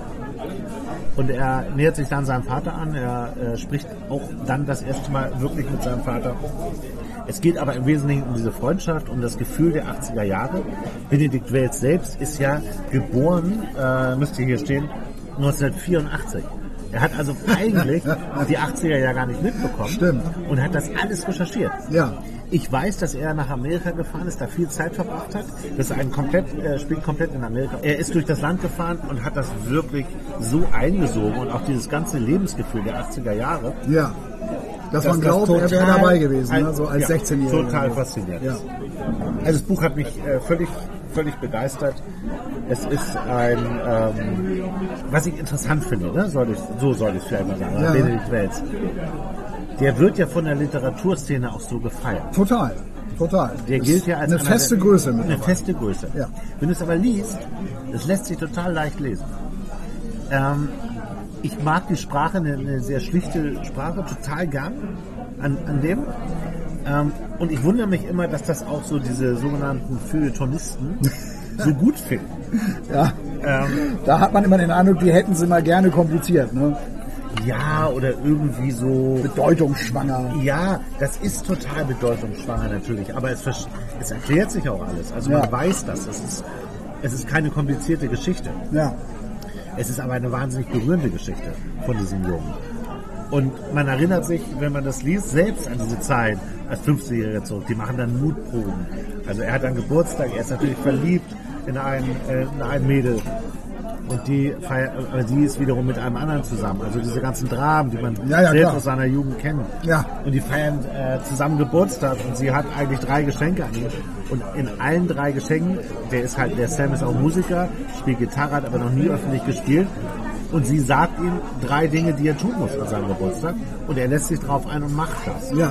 Und er nähert sich dann seinem Vater an. Er äh, spricht auch dann das erste Mal wirklich mit seinem Vater. Es geht aber im Wesentlichen um diese Freundschaft, um das Gefühl der achtziger Jahre. Benedikt Wells selbst ist ja geboren, äh, müsste hier stehen, neunzehnhundertvierundachtzig. Er hat also eigentlich die achtziger ja gar nicht mitbekommen. Stimmt. Und hat das alles recherchiert. Ja. Ich weiß, dass er nach Amerika gefahren ist, da viel Zeit verbracht hat. Das ist ein komplett, äh, spielt komplett in Amerika. Er ist durch das Land gefahren und hat das wirklich so eingesogen und auch dieses ganze Lebensgefühl der achtziger Jahre. Ja. Dass dass man das glaubt, er wäre total dabei gewesen, ein- ne? So als ja, sechzehnjähriger. Total faszinierend. Ja. Also das Buch hat mich äh, völlig, völlig begeistert. Es ist ein, ähm, was ich interessant finde, ne? soll ich, so soll ich es vielleicht mal sagen, Ja. Benedikt Wells. Der wird ja von der Literaturszene auch so gefeiert. Total. Total. Der Das gilt ja als eine einer feste der, Größe Eine mittlerweile. feste Größe. Ja. Wenn du es aber liest, es lässt sich total leicht lesen. Ähm, ich mag die Sprache, eine, eine sehr schlichte Sprache, total gern an, an dem. Ähm, und ich wundere mich immer, dass das auch so diese sogenannten Feuilletonisten so gut finden. Ja. Ähm, Da hat man immer den Eindruck, die hätten sie mal gerne kompliziert, ne? ja, oder irgendwie so... Bedeutungsschwanger. Ja, das ist total bedeutungsschwanger natürlich, aber es, vers- es erklärt sich auch alles. Also Ja. man weiß das. Es ist, es ist keine komplizierte Geschichte. Ja. Es ist aber eine wahnsinnig berührende Geschichte von diesem Jungen. Und man erinnert sich, wenn man das liest, selbst an diese Zeit als fünfzehnjähriger zurück. Die machen dann Mutproben. Also er hat dann Geburtstag, er ist natürlich verliebt in ein, äh, in ein Mädel. Und die feiert, aber sie ist wiederum mit einem anderen zusammen. Also diese ganzen Dramen, die man Ja, ja, selbst klar. aus seiner Jugend kennt. Ja. Und die feiern äh, zusammen Geburtstag und sie hat eigentlich drei Geschenke an ihn. Und in allen drei Geschenken, der ist halt, der Sam ist auch Musiker, spielt Gitarre, hat aber noch nie öffentlich gespielt. Und sie sagt ihm drei Dinge, die er tun muss an seinem Geburtstag. Und er lässt sich drauf ein und macht das. Ja.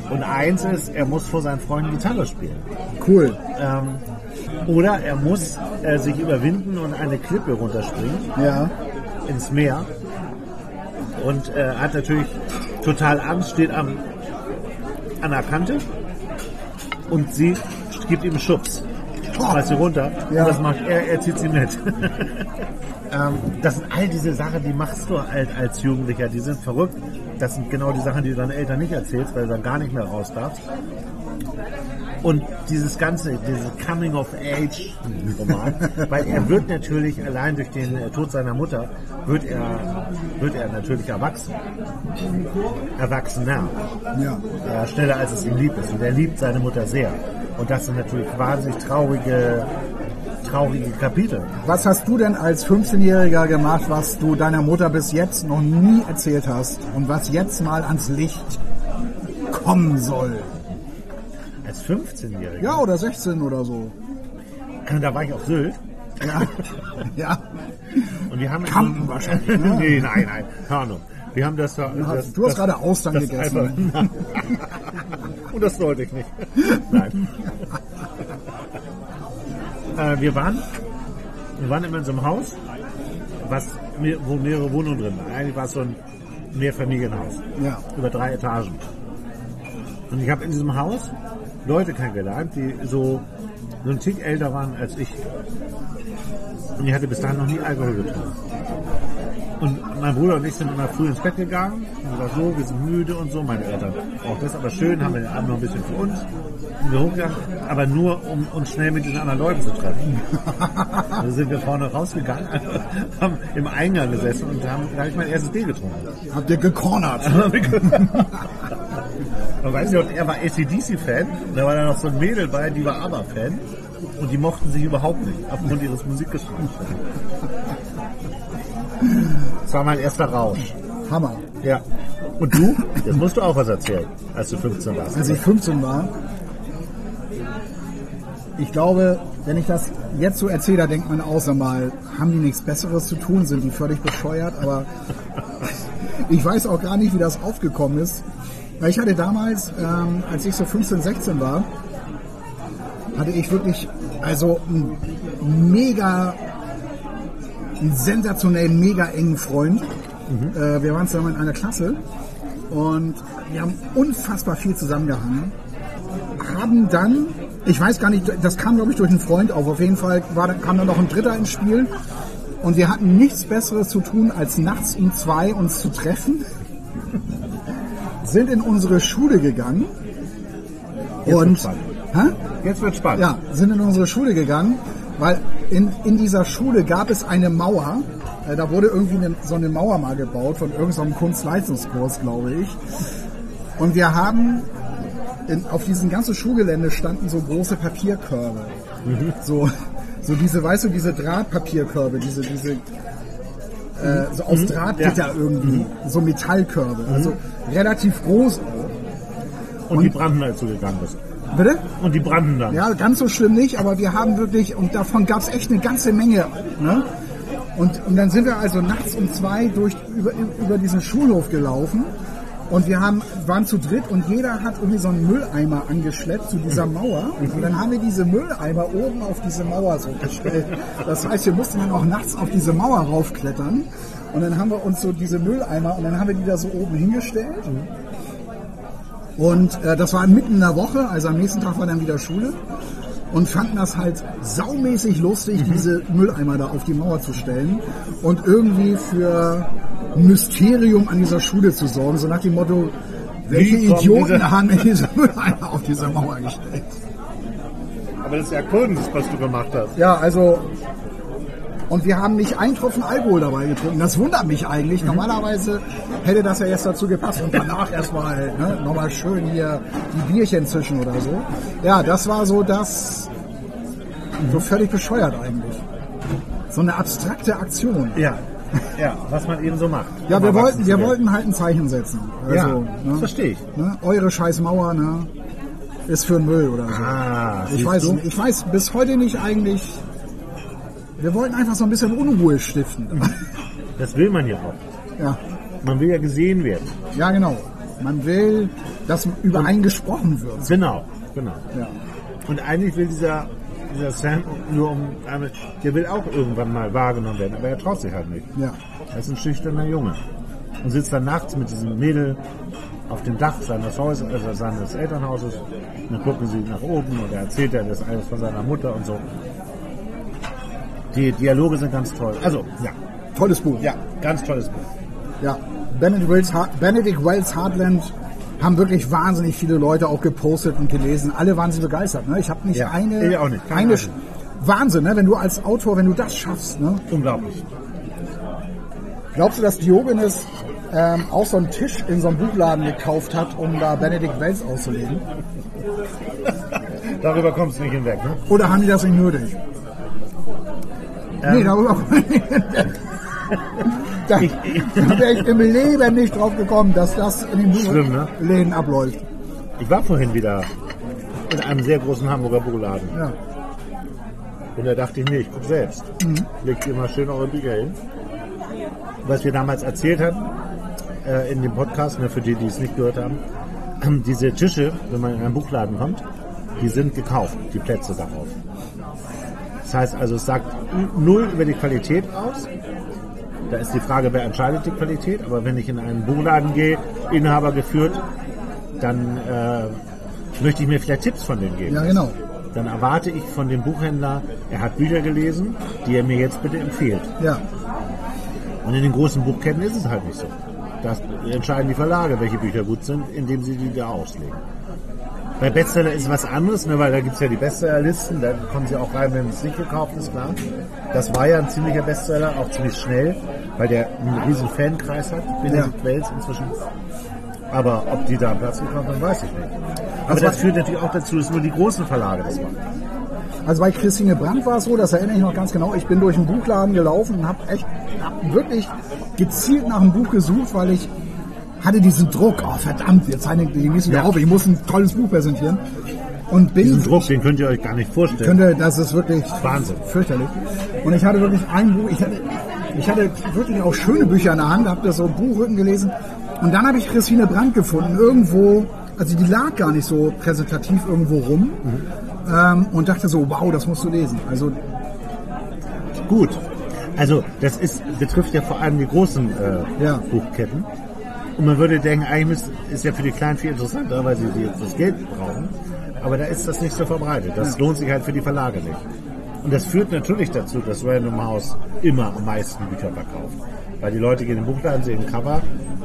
Und eins ist, er muss vor seinen Freunden Gitarre spielen. Cool. Ähm, oder er muss äh, sich überwinden und eine Klippe runterspringen Ja. ins Meer. Und äh, hat natürlich total Angst, steht am, an der Kante und sie gibt ihm einen Schubs. Schmeißt sie runter. Ja. Und das macht er, er zieht sie mit. ähm, das sind all diese Sachen, die machst du halt als Jugendlicher, die sind verrückt. Das sind genau die Sachen, die du deinen Eltern nicht erzählst, weil du dann gar nicht mehr raus darfst. Und dieses ganze, dieses Coming-of-Age-Roman, weil er wird natürlich, allein durch den Tod seiner Mutter, wird er, wird er natürlich erwachsen. Erwachsener. Ja. Äh, schneller als es ihm lieb ist. Und er liebt seine Mutter sehr. Und das sind natürlich wahnsinnig traurige, traurige Kapitel. Was hast du denn als fünfzehnjähriger gemacht, was du deiner Mutter bis jetzt noch nie erzählt hast und was jetzt mal ans Licht kommen soll? Als fünfzehnjähriger? Ja, oder sechzehn oder so. Da war ich auf Sylt. Ja. Ja. Und wir haben Kampen wahrscheinlich, ne? Nee, nein, nein. Keine Ahnung. Wir haben das, das, hast- du hast das, gerade Austern das gegessen. Einfach, und das sollte ich nicht. Nein. äh, wir waren, wir waren immer in so einem Haus, was, wo mehrere Wohnungen drin waren. Eigentlich war es so ein Mehrfamilienhaus. Ja. Über drei Etagen. Und ich habe in diesem Haus Leute kennengelernt, die so, so einen Tick älter waren als ich. Und ich hatte bis dahin noch nie Alkohol getrunken. Und mein Bruder und ich sind immer früh ins Bett gegangen. Und war so, wir sind müde und so. Meine Eltern auch das, aber schön, haben wir den Abend noch ein bisschen für uns. Sind wir hochgegangen, aber nur, um uns schnell mit diesen anderen Leuten zu treffen. Da sind wir vorne rausgegangen, haben im Eingang gesessen und haben, da habe ich mein erstes Bier getrunken. Habt ihr gecornert? Und weiß ich, und er war A C D C-Fan, da war da noch so ein Mädel bei, die war ABBA-Fan und die mochten sich überhaupt nicht, aufgrund ihres Musikgeschmacks. Das war mein erster Rausch. Hammer. Ja. Und du? Jetzt musst du auch was erzählen, als du fünfzehn warst. Als ich fünfzehn war, ich glaube, wenn ich das jetzt so erzähle, da denkt man außer mal, haben die nichts Besseres zu tun, sind die völlig bescheuert, aber ich weiß auch gar nicht, wie das aufgekommen ist. Weil ich hatte damals, ähm, als ich so fünfzehn, sechzehn war, hatte ich wirklich, also einen mega, einen sensationellen, mega engen Freund. Mhm. Äh, wir waren zusammen in einer Klasse und wir haben unfassbar viel zusammengehangen. Haben dann, ich weiß gar nicht, das kam glaube ich durch einen Freund auf, auf jeden Fall war, kam dann noch ein Dritter ins Spiel und wir hatten nichts Besseres zu tun, als nachts um zwei uns zu treffen. Sind in unsere Schule gegangen Jetzt und wird's spannend. hä? Jetzt wird spannend. Ja, sind in unsere Schule gegangen, weil in, in dieser Schule gab es eine Mauer. Äh, da wurde irgendwie eine, so eine Mauer mal gebaut von irgendeinem Kunstleistungskurs, glaube ich. Und wir haben in, auf diesem ganzen Schulgelände standen so große Papierkörbe. Mhm. So, so diese, weißt du, diese Drahtpapierkörbe, diese, diese äh, so aus Drahtgitter Ja. irgendwie, Mhm. so Metallkörbe, also relativ groß auch. Und, und die brannten, als du gegangen bist. Bitte? Und die brannten dann. Ja, ganz so schlimm nicht, aber wir haben wirklich, und davon gab es echt eine ganze Menge. Ne? Und, und dann sind wir also nachts um zwei durch, über, über diesen Schulhof gelaufen und wir haben, waren zu dritt und jeder hat irgendwie so einen Mülleimer angeschleppt zu dieser Mauer und dann haben wir diese Mülleimer oben auf diese Mauer so gestellt. Das heißt, wir mussten dann auch nachts auf diese Mauer raufklettern und dann haben wir uns so diese Mülleimer und dann haben wir die da so oben hingestellt. Und äh, das war mitten in der Woche, also am nächsten Tag war dann wieder Schule und fanden das halt saumäßig lustig, diese Mülleimer da auf die Mauer zu stellen und irgendwie für ein Mysterium an dieser Schule zu sorgen, so nach dem Motto, welche Wie kommen Idioten diese- haben mir diese Mülleimer auf diese Mauer gestellt? Aber das ist ja Kunst, was du gemacht hast. Ja, also, und wir haben nicht einen Tropfen Alkohol dabei getrunken. Das wundert mich eigentlich. Mhm. Normalerweise hätte das ja jetzt dazu gepasst. Und danach erstmal ne, nochmal schön hier die Bierchen zischen oder so. Ja, das war so das, so völlig bescheuert eigentlich. So eine abstrakte Aktion. Ja. Ja, was man eben so macht. Ja, Um wir erwachsen wollten, zu wir werden. wollten halt ein Zeichen setzen. Also, Ja, ne, das verstehe ich. ne, eure scheiß Mauer, ne, ist für den Müll oder so. Ah, ich siehst weiß, du? nicht, ich weiß bis heute nicht eigentlich. Wir wollten einfach so ein bisschen Unruhe stiften. Das will man ja auch. Ja, Man will ja gesehen werden. ja genau. Man will, dass über einen gesprochen wird. Genau, genau. Ja. Und eigentlich will dieser, dieser Sam nur um, der will auch irgendwann mal wahrgenommen werden, aber er traut sich halt nicht. Ja. Er ist ein schüchterner Junge und sitzt dann nachts mit diesem Mädel auf dem Dach seines Hauses, also seines Elternhauses, und dann gucken sie nach oben und er erzählt er das alles von seiner Mutter und so. Die Dialoge sind ganz toll. Also, ja. Tolles Buch. Ja, ganz tolles Buch. Ja. Benedict Wells, Benedict Wells Heartland haben wirklich wahnsinnig viele Leute auch gepostet und gelesen. Alle waren sie begeistert. Ne? Ich habe nicht Ja, eine... ich auch nicht. Keine eine Ahnung. Wahnsinn, ne? Wenn du als Autor, wenn du das schaffst. Ne? Unglaublich. Glaubst du, dass Diogenes ähm, auch so einen Tisch in so einem Buchladen gekauft hat, um da Benedict Wells auszulegen? Darüber kommst du nicht hinweg, ne? Oder haben die das nicht nötig? Ähm, Nee, darüber da, da wäre ich im Leben nicht drauf gekommen, dass das in den Schlimm, ne? Läden abläuft. Ich war vorhin wieder in einem sehr großen Hamburger Buchladen. Ja. Und da dachte ich, nee, ich guck selbst. Mhm. Legt ihr mal schön eure Bücher hin. Was wir damals erzählt hatten, äh, in dem Podcast, ne, für die, die es nicht gehört haben, äh, diese Tische, wenn man in einen Buchladen kommt, die sind gekauft, die Plätze darauf. Das heißt also, es sagt null über die Qualität aus. Da ist die Frage, wer entscheidet die Qualität. Aber wenn ich in einen Buchladen gehe, Inhaber geführt, dann äh, möchte ich mir vielleicht Tipps von denen geben. Ja, genau. Dann erwarte ich von dem Buchhändler, er hat Bücher gelesen, die er mir jetzt bitte empfiehlt. Ja. Und in den großen Buchketten ist es halt nicht so. Da entscheiden die Verlage, welche Bücher gut sind, indem sie die da auslegen. Bei Bestseller ist es was anderes, ne, weil da gibt es ja die Bestsellerlisten, da kommen sie auch rein, wenn es nicht gekauft ist, klar. Das war ja ein ziemlicher Bestseller, auch ziemlich schnell, weil der einen riesen Fankreis hat, Benedict Ja. Wells inzwischen. Aber ob die da einen Platz gekauft haben, weiß ich nicht. Aber Das das war- führt natürlich auch dazu, dass nur die großen Verlage das machen. Also bei Christine Brandt war es so, das erinnere ich noch ganz genau, ich bin durch einen Buchladen gelaufen und habe echt hab wirklich gezielt nach einem Buch gesucht, weil ich hatte diesen Druck, oh verdammt, jetzt zeigen die nächsten Ja. ja. auf, ich muss ein tolles Buch präsentieren. Und bin, Diesen Druck, den könnt ihr euch gar nicht vorstellen. könnte, das ist wirklich Wahnsinn. fürchterlich. Und ich hatte wirklich ein Buch, ich hatte, ich hatte wirklich auch schöne Bücher in der Hand, habe das so Buchrücken gelesen. Und dann habe ich Christine Brandt gefunden, irgendwo, also die lag gar nicht so präsentativ irgendwo rum. Mhm. Ähm, und dachte so, wow, das musst du lesen. Also Gut. Also das ist, betrifft ja vor allem die großen äh, Ja. Buchketten. Und man würde denken, eigentlich ist, ist ja für die Kleinen viel interessanter, weil sie die jetzt das Geld brauchen. Aber da ist das nicht so verbreitet. Das lohnt sich halt für die Verlage nicht. Und das führt natürlich dazu, dass Random House immer am meisten Bücher verkauft. Weil die Leute gehen in den Buchladen, sehen ein Cover.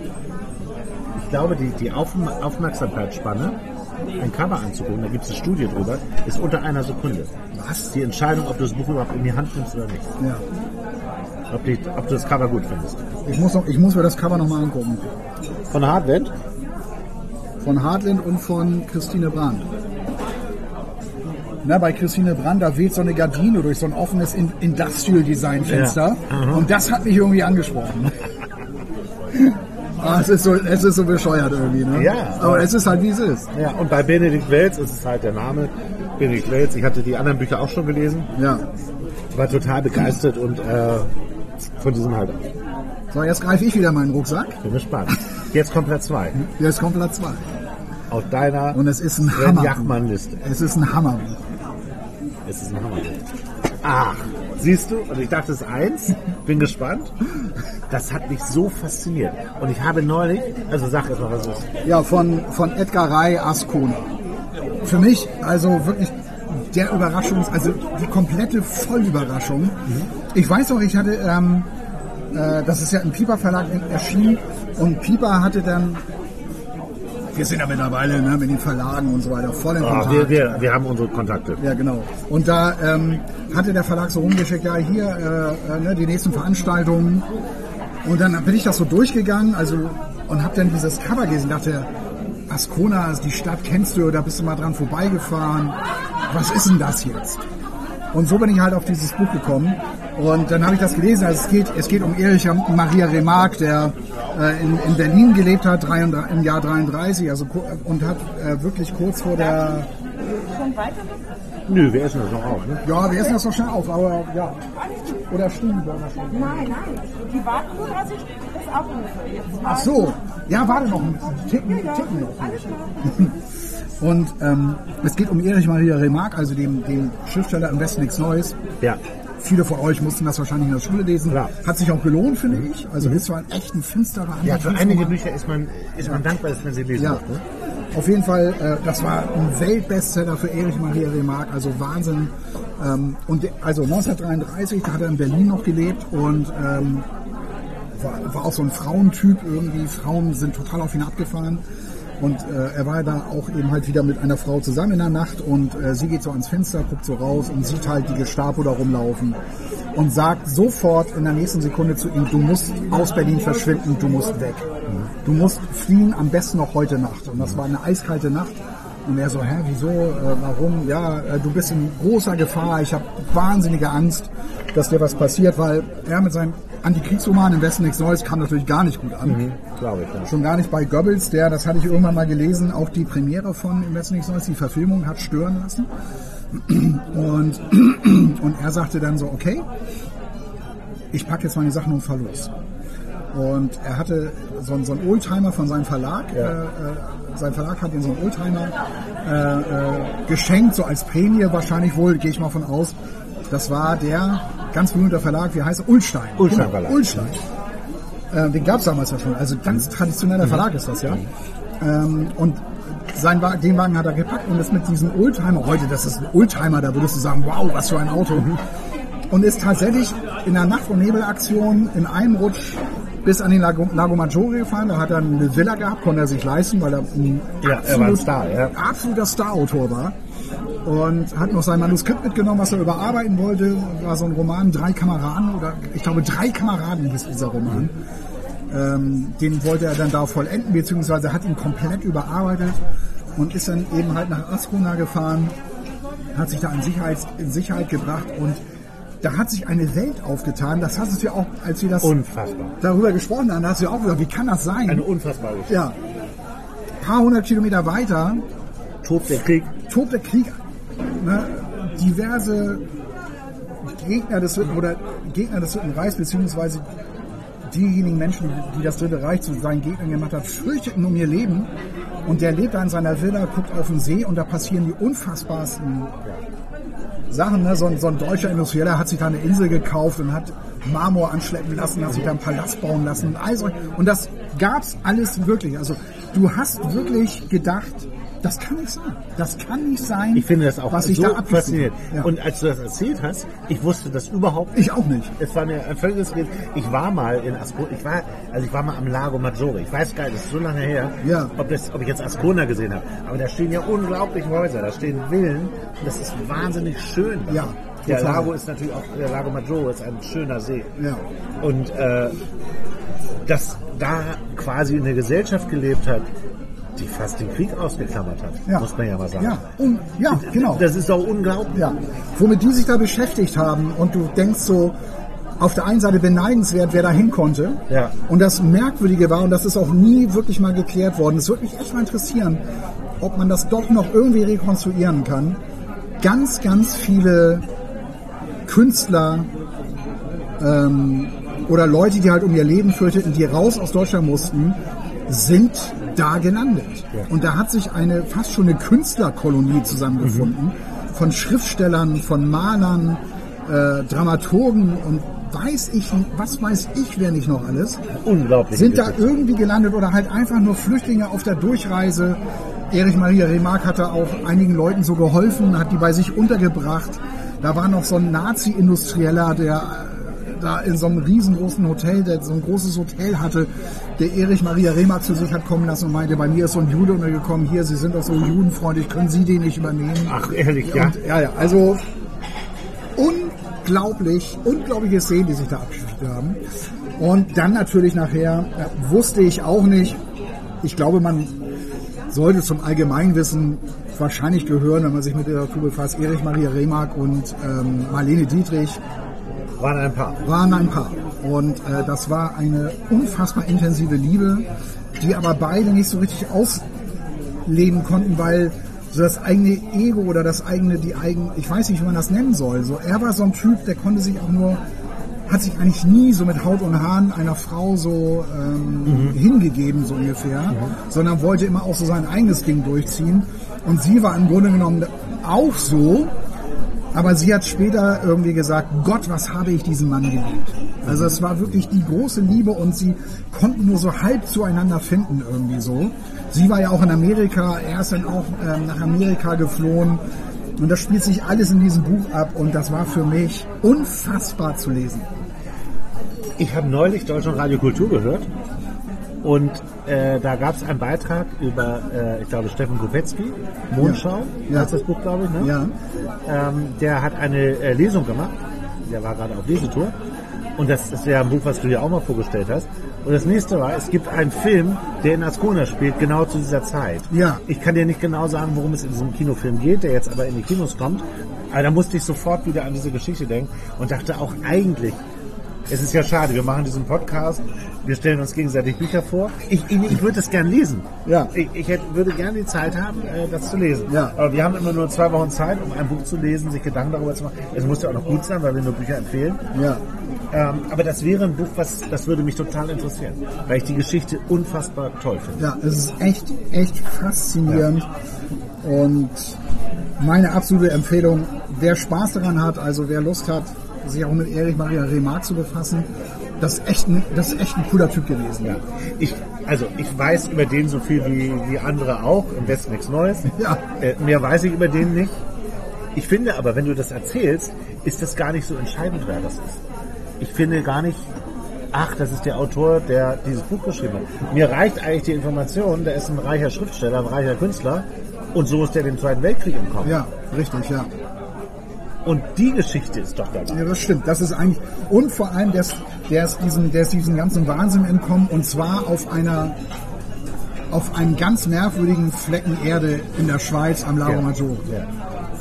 Ich glaube, die, die Aufm- Aufmerksamkeitsspanne, ein Cover anzugucken, da gibt es eine Studie drüber, ist unter einer Sekunde. Was? Die Entscheidung, ob du das Buch überhaupt in die Hand nimmst oder nicht. ja. Ob, die, ob du das Cover gut findest. Ich muss, noch, ich muss mir das Cover nochmal angucken. Von Hardland? Von Hartland und von Christine Brandt. Na, bei Christine Brandt, da weht so eine Gardine durch so ein offenes In- Industrial-Design-Fenster. Ja. Aha. Und das hat mich irgendwie angesprochen. Ah, es, ist so, es ist so bescheuert irgendwie. Ne? Ja. Aber es ist halt, wie es ist. Ja, und bei Benedict Wells ist es halt der Name. Benedict Wells, ich hatte die anderen Bücher auch schon gelesen, Ja. war total begeistert und äh, von diesem halt auch. So, jetzt greife ich wieder meinen Rucksack. Bin gespannt. Jetzt kommt Platz zwei Jetzt kommt Platz zwei. auf deiner Und es ist ein Sven Hammer. Jachmann-Liste. Es ist ein Hammer. Es ist ein Hammer. Ach, siehst du? Und ich dachte, es ist eins. Bin gespannt. Das hat mich so fasziniert. Und ich habe neulich, also sag erst mal, was es ist. Ja, von, von Edgar Ray Ascona. Für mich also wirklich der Überraschung, also die komplette Vollüberraschung. Ich weiß noch, ich hatte, ähm, äh, das ist ja im Piper Verlag erschienen und Piper hatte dann, wir sind ja mittlerweile ne, mit den Verlagen und so weiter voll in Ah, Kontakt. wir, wir, wir haben unsere Kontakte. Ja, genau. Und da ähm, hatte der Verlag so rumgeschickt, ja, hier äh, äh, ne, die nächsten Veranstaltungen. Und dann bin ich das so durchgegangen, also und habe dann dieses Cover gelesen, dachte, Ascona, also die Stadt kennst du, da bist du mal dran vorbeigefahren. Was ist denn das jetzt? Und so bin ich halt auf dieses Buch gekommen. Und dann habe ich das gelesen. Also es geht, es geht um Erich Maria Remarque, der äh, in, in Berlin gelebt hat, dreiunddreißig, im Jahr dreiunddreißig, also ku- und hat äh, wirklich kurz vor der, Nö, wir essen das noch auf. Ne? ja, wir essen das doch schnell auf, aber ja. Oder Stubenburger schon? Nein, nein. Die Wartkur, was ich, ist auch ungefähr jetzt. Ach so, ja, warte noch ein Ticken, Ja, ja, Ticken noch. alles klar. Und ähm, es geht um Erich Maria Remarque, also dem, dem Schriftsteller Im Westen nichts Neues. Ja. Viele von euch mussten das wahrscheinlich in der Schule lesen. Klar. Hat sich auch gelohnt, finde ich. Also ist zwar ein echt ein finsterer Ja, für Anwendungsroman. einige Bücher ist man, ist man dankbar, dass man sie lesen Ja, muss. Ne? auf jeden Fall, äh, das war ein Weltbestseller für Erich Maria Remarque, also Wahnsinn. Ähm, und de- also neunzehnhundertdreiunddreißig, da hat er in Berlin noch gelebt und ähm, war, war auch so ein Frauentyp irgendwie. Frauen sind total auf ihn abgefahren. Und äh, er war da auch eben halt wieder mit einer Frau zusammen in der Nacht und äh, sie geht so ans Fenster, guckt so raus und sieht halt die Gestapo da rumlaufen und sagt sofort in der nächsten Sekunde zu ihm, du musst aus Berlin verschwinden, du musst weg. Du musst fliehen, am besten noch heute Nacht. Und das war eine eiskalte Nacht. Und er so, hä, wieso, äh, warum? Ja, äh, du bist in großer Gefahr, ich habe wahnsinnige Angst, dass dir was passiert, weil er mit seinem Antikriegsroman Im Westen nichts Neues kam natürlich gar nicht gut an. Mhm, glaube ich. Ja. Schon gar nicht bei Goebbels, der, das hatte ich irgendwann mal gelesen, auch die Premiere von Im Westen nichts Neues, die Verfilmung hat stören lassen. Und, und er sagte dann so, okay, ich packe jetzt meine Sachen und fahr los. Und er hatte so, einen- so einen Oldtimer von seinem Verlag, Ja. äh, äh, sein Verlag hat ihm so einen Oldtimer äh, äh, geschenkt, so als Prämie wahrscheinlich wohl, gehe ich mal von aus. Das war der ganz berühmte Verlag, wie heißt er? Ullstein. Ullstein Genau, Verlag. Ullstein. Äh, den gab es damals ja schon, also ganz traditioneller Verlag ist das ja. Ähm, und sein Wagen, den Wagen hat er gepackt und ist mit diesem Oldtimer, heute das ist ein Oldtimer, da würdest du sagen, wow, was für ein Auto. Und ist tatsächlich in der Nacht- und Nebelaktion in einem Rutsch bis an den Lago, Lago Maggiore gefahren. Da hat er eine Villa gehabt, konnte er sich leisten, weil er ein Ja, er war ein Star, ja. absoluter Starautor war. Und hat noch sein Manuskript mitgenommen, was er überarbeiten wollte. War so ein Roman, Drei Kameraden, oder ich glaube Drei Kameraden hieß dieser Roman. Ähm, den wollte er dann da vollenden, beziehungsweise hat ihn komplett überarbeitet und ist dann eben halt nach Ascona gefahren, hat sich da in Sicherheit, in Sicherheit gebracht und da hat sich eine Welt aufgetan. Das hast du ja auch, als wir das Unfassbar. darüber gesprochen haben, da hast du ja auch gesagt, wie kann das sein? Eine unfassbare Geschichte. Ja. Ein paar hundert Kilometer weiter Tobt der Krieg. tobt der Krieg. Ne? Diverse Gegner des Dritten oder Gegner des Dritten Reichs, beziehungsweise diejenigen Menschen, die das Dritte Reich zu seinen Gegnern gemacht haben, fürchteten um ihr Leben. Und der lebt da in seiner Villa, guckt auf den See und da passieren die unfassbarsten Sachen. Ne? So, ein, so ein deutscher Industrieller hat sich da eine Insel gekauft und hat Marmor anschleppen lassen, hat sich da einen Palast bauen lassen. Und, all so, und das gab's alles wirklich. Also du hast wirklich gedacht, das kann nicht sein. Das kann nicht sein, Ich finde das auch was sich so da abgespielt faszinierend. hat. Ja. Und als du das erzählt hast, ich wusste das überhaupt nicht. Ich auch nicht. Es war mir ein völliges Rätsel. Ich war mal in Ascona, ich war, also ich war mal am Lago Maggiore. Ich weiß gar nicht, das ist so lange her, Ja. ob, das, ob ich jetzt Ascona gesehen habe. Aber da stehen ja unglaubliche Häuser, da stehen Villen. Und das ist wahnsinnig schön. da. Ja, Der total. Lago ist natürlich auch, der Lago Maggiore ist ein schöner See. Ja. Und äh, dass da quasi eine Gesellschaft gelebt hat, die fast den Krieg ausgeklammert hat, Ja. muss man ja mal sagen. Ja, und, ja, genau. Das ist doch unglaublich. Ja. Womit die sich da beschäftigt haben und du denkst so, auf der einen Seite beneidenswert, wer da hin konnte. Ja. Und das Merkwürdige war, und das ist auch nie wirklich mal geklärt worden, es würde mich echt mal interessieren, ob man das doch noch irgendwie rekonstruieren kann. Ganz, ganz viele Künstler ähm, oder Leute, die halt um ihr Leben fürchteten, die raus aus Deutschland mussten, sind da gelandet. Ja. Und da hat sich eine fast schon eine Künstlerkolonie zusammengefunden Mhm. von Schriftstellern, von Malern, äh, Dramaturgen und weiß ich, was weiß ich, wer nicht noch alles, Unglaublich. sind da irgendwie gelandet oder halt einfach nur Flüchtlinge auf der Durchreise. Erich Maria Remarque hat da auch einigen Leuten so geholfen, hat die bei sich untergebracht. Da war noch so ein Nazi-Industrieller, der äh, da in so einem riesengroßen Hotel, der so ein großes Hotel hatte, der Erich Maria Remarque zu sich hat kommen lassen und meinte, bei mir ist so ein Jude untergekommen, hier, Sie sind doch so judenfreundlich, können Sie den nicht übernehmen? Ach, ehrlich, ja. Und, ja, ja, also unglaublich, unglaubliche Szenen, die sich da abgespielt haben. Und dann natürlich nachher, ja, wusste ich auch nicht, ich glaube, man sollte zum Allgemeinwissen wahrscheinlich gehören, wenn man sich mit Literatur befasst, Erich Maria Remarque und ähm, Marlene Dietrich Waren ein paar. waren ein Paar. Und äh, das war eine unfassbar intensive Liebe, die aber beide nicht so richtig ausleben konnten, weil so das eigene Ego oder das eigene, die eigene, ich weiß nicht, wie man das nennen soll. So, er war so ein Typ, der konnte sich auch nur hat sich eigentlich nie so mit Haut und Haaren einer Frau so ähm, mhm. hingegeben, so ungefähr, mhm. sondern wollte immer auch so sein eigenes Ding durchziehen. Und sie war im Grunde genommen auch so, aber sie hat später irgendwie gesagt, Gott, was habe ich diesen Mann geliebt. Also es war wirklich die große Liebe und sie konnten nur so halb zueinander finden irgendwie so. Sie war ja auch in Amerika, er ist dann auch ähm, nach Amerika geflohen. Und das spielt sich alles in diesem Buch ab und das war für mich unfassbar zu lesen. Ich habe neulich Deutschlandradio Kultur gehört und äh, da gab es einen Beitrag über, äh, ich glaube, Steffen Kopetzky, Mondschau, ja. heißt das Buch, glaube ich, ne? Ja. Ähm, der hat eine äh, Lesung gemacht, der war gerade auf Lesetour und das ist ja ein Buch, was du ja auch mal vorgestellt hast. Und das nächste war, es gibt einen Film, der in Ascona spielt, genau zu dieser Zeit. Ja. Ich kann dir nicht genau sagen, worum es in diesem Kinofilm geht, der jetzt aber in die Kinos kommt. Aber da musste ich sofort wieder an diese Geschichte denken und dachte auch eigentlich, es ist ja schade, wir machen diesen Podcast, wir stellen uns gegenseitig Bücher vor. Ich, ich, ich würde das gern lesen. Ja. Ich, ich hätte, würde gerne die Zeit haben, äh, das zu lesen. Ja. Aber wir haben immer nur zwei Wochen Zeit, um ein Buch zu lesen, sich Gedanken darüber zu machen. Es muss ja auch noch gut sein, weil wir nur Bücher empfehlen. Ja. Ähm, aber das wäre ein Buch, was, das würde mich total interessieren, weil ich die Geschichte unfassbar toll finde. Ja, es ist echt, echt faszinierend. Ja. Und meine absolute Empfehlung, wer Spaß daran hat, also wer Lust hat, sich auch mit Erich Maria Remarque zu befassen, das ist echt ein, das ist echt ein cooler Typ gewesen. Ja. Ich, also ich weiß über den so viel wie, wie andere auch, im Westen nichts Neues. Ja. Äh, mehr weiß ich über den nicht. Ich finde aber, wenn du das erzählst, ist das gar nicht so entscheidend, wer das ist. Ich finde gar nicht, ach, das ist der Autor, der dieses Buch geschrieben hat. Mir reicht eigentlich die Information, der ist ein reicher Schriftsteller, ein reicher Künstler und so ist der dem Zweiten Weltkrieg entkommen. Ja, richtig, ja. Und die Geschichte ist doch dabei. Ja, das stimmt. Das ist eigentlich, und vor allem, der ist, der ist diesem, der ist diesem ganzen Wahnsinn entkommen und zwar auf einer, auf einem ganz merkwürdigen Flecken Erde in der Schweiz am Lago Ja. Maggiore. Ja. Ja.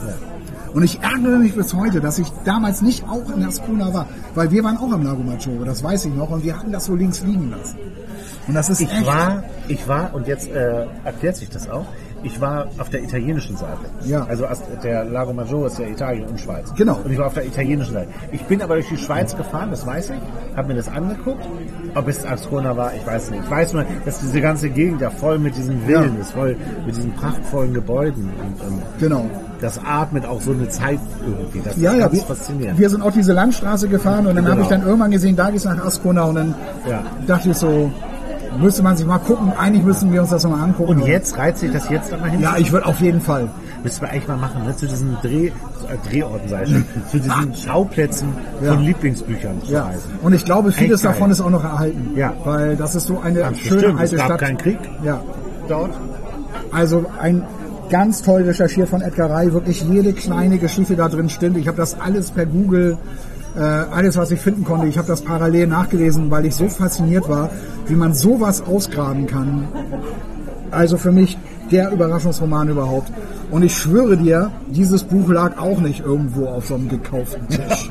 Und ich ärgere mich bis heute, dass ich damals nicht auch in Ascona war, weil wir waren auch am Lago Maggiore, das weiß ich noch, und wir hatten das so links liegen lassen. Und das ist Ich echt, war, ich war, und jetzt äh, erklärt sich das auch, ich war auf der italienischen Seite. Ja. Also Ast- der Lago Maggiore ist ja Italien und Schweiz. Genau. Und ich war auf der italienischen Seite. Ich bin aber durch die Schweiz gefahren, das weiß ich, habe mir das angeguckt. Ob es Ascona war, ich weiß nicht. Ich weiß nur, dass diese ganze Gegend ja voll mit diesen Villen Ja. ist, voll mit diesen prachtvollen Gebäuden. Und, und genau. das atmet auch so eine Zeit irgendwie. Das Ja, ist ja, ganz wir, faszinierend. wir sind auch diese Landstraße gefahren und dann Genau. habe ich dann irgendwann gesehen, da geht's nach Ascona und dann Ja. dachte ich so, müsste man sich mal gucken, eigentlich müssen wir uns das mal angucken. Und jetzt reizt sich das jetzt aber hin? Ja, ich würde auf jeden Fall. Müssen wir eigentlich mal machen, ne? Zu diesen Dreh, äh, Drehorten, sag ich schon, zu diesen Schauplätzen Ja. von Lieblingsbüchern zu Ja. reisen. Und ich glaube, vieles Echt geil. davon ist auch noch erhalten. Ja. Weil das ist so eine Ganz schöne bestimmt, alte es gab Stadt. keinen Krieg Ja. dort. Also ein ganz toll recherchiert von Edgar Rey. Wirklich jede kleine Geschichte da drin stimmt. Ich habe das alles per Google, äh, alles was ich finden konnte, ich habe das parallel nachgelesen, weil ich so fasziniert war, wie man sowas ausgraben kann. Also für mich der Überraschungsroman überhaupt. Und ich schwöre dir, dieses Buch lag auch nicht irgendwo auf so einem gekauften Tisch.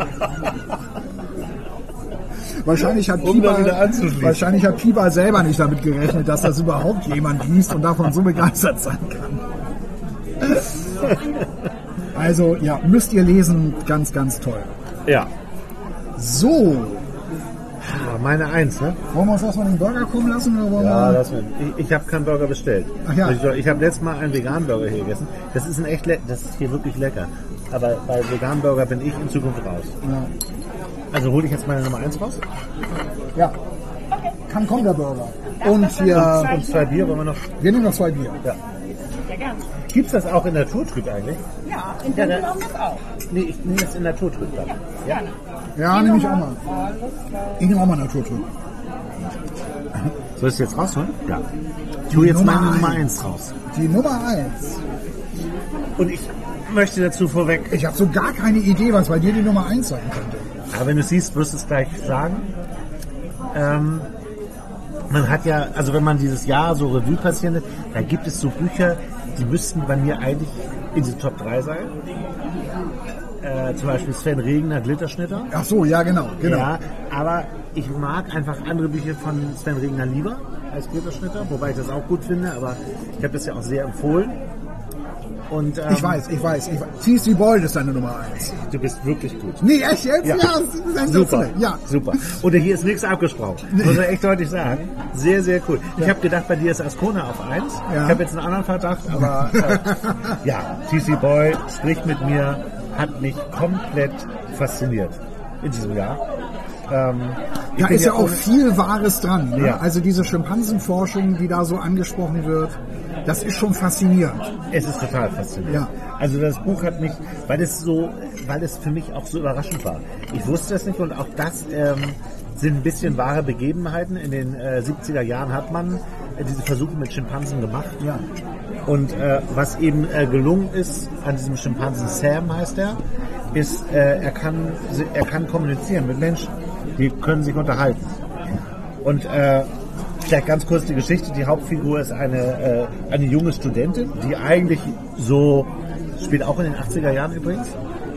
Wahrscheinlich hat, Um da Piba, wieder anzuschließen. wahrscheinlich hat Piba selber nicht damit gerechnet, dass das überhaupt jemand liest und davon so begeistert sein kann. Also ja, müsst ihr lesen, ganz, ganz toll. Ja. So, Ah, meine Eins, ne? wollen wir uns erstmal den Burger kommen lassen? Oder wollen Ja, wir... das wird, ich ich habe keinen Burger bestellt. Ach ja. Ich, ich habe letztes Mal einen veganen Burger hier gegessen. Das ist ein echt le- das ist hier wirklich lecker. Aber bei veganen Burger bin ich in Zukunft raus. Ja. Also hole ich jetzt meine Nummer eins raus. ja. Kann kommen der Burger. Und Und wir, zwei Bier wollen wir noch. wir nehmen noch zwei Bier. Ja. Ja, gern. Gibt's das auch in Naturtrüb eigentlich? Ja, in Ja, den da- haben wir es auch. Nee, ich nehme das in Naturtrüb dann. Ja? Ja, nehme ich auch mal. Alles klar. Ich nehme auch mal Naturtrüb. Soll ich es jetzt rausholen? Ja. Ich hole jetzt Nummer meine Nummer eins. eins raus. Die Nummer eins. Und ich möchte dazu vorweg, Ich habe so gar keine Idee, was bei dir die Nummer eins sein könnte. aber wenn du siehst, wirst du es gleich sagen. Ähm, man hat ja, also wenn man dieses Jahr so Revue passieren lässt, da gibt es so Bücher, die müssten bei mir eigentlich in die Top drei sein. Äh, zum Beispiel Sven Regner, Glitterschnitter. Ach so, ja genau, genau. Ja, aber ich mag einfach andere Bücher von Sven Regner lieber als Glitterschnitter, wobei ich das auch gut finde, aber ich habe das ja auch sehr empfohlen. Und, ähm, Ich weiß, ich weiß. Ich weiß. T C Boyle ist deine Nummer eins. Du bist wirklich gut. Nee, echt jetzt? Ja. Ja, das ist Super, sensationell. Ja. super. Und hier ist nichts abgesprochen. Muss man echt deutlich sagen. Sehr, sehr cool. Ich Ja. habe gedacht, bei dir ist Ascona auf eins. Ja. Ich habe jetzt einen anderen Verdacht, aber äh, ja, T C Boyle spricht mit mir, hat mich komplett fasziniert in diesem Jahr. Ähm, ich Da bin ist ja auch ohne- viel Wahres dran. Ne? Ja. Also diese Schimpansenforschung, die da so angesprochen wird, das ist schon faszinierend. Es ist total faszinierend. Ja. Also das Buch hat mich, weil es so, weil es für mich auch so überraschend war. Ich wusste es nicht und auch das ähm, sind ein bisschen wahre Begebenheiten. In den äh, siebziger Jahren hat man äh, diese Versuche mit Schimpansen gemacht. Ja. Und äh, was eben äh, gelungen ist an diesem Schimpansen, Sam heißt er, ist, äh, er kann, er kann kommunizieren mit Menschen. Die können sich unterhalten. Und äh, vielleicht ganz kurz die Geschichte. Die Hauptfigur ist eine, äh, eine junge Studentin, die eigentlich so, spielt auch in den achtziger Jahren übrigens.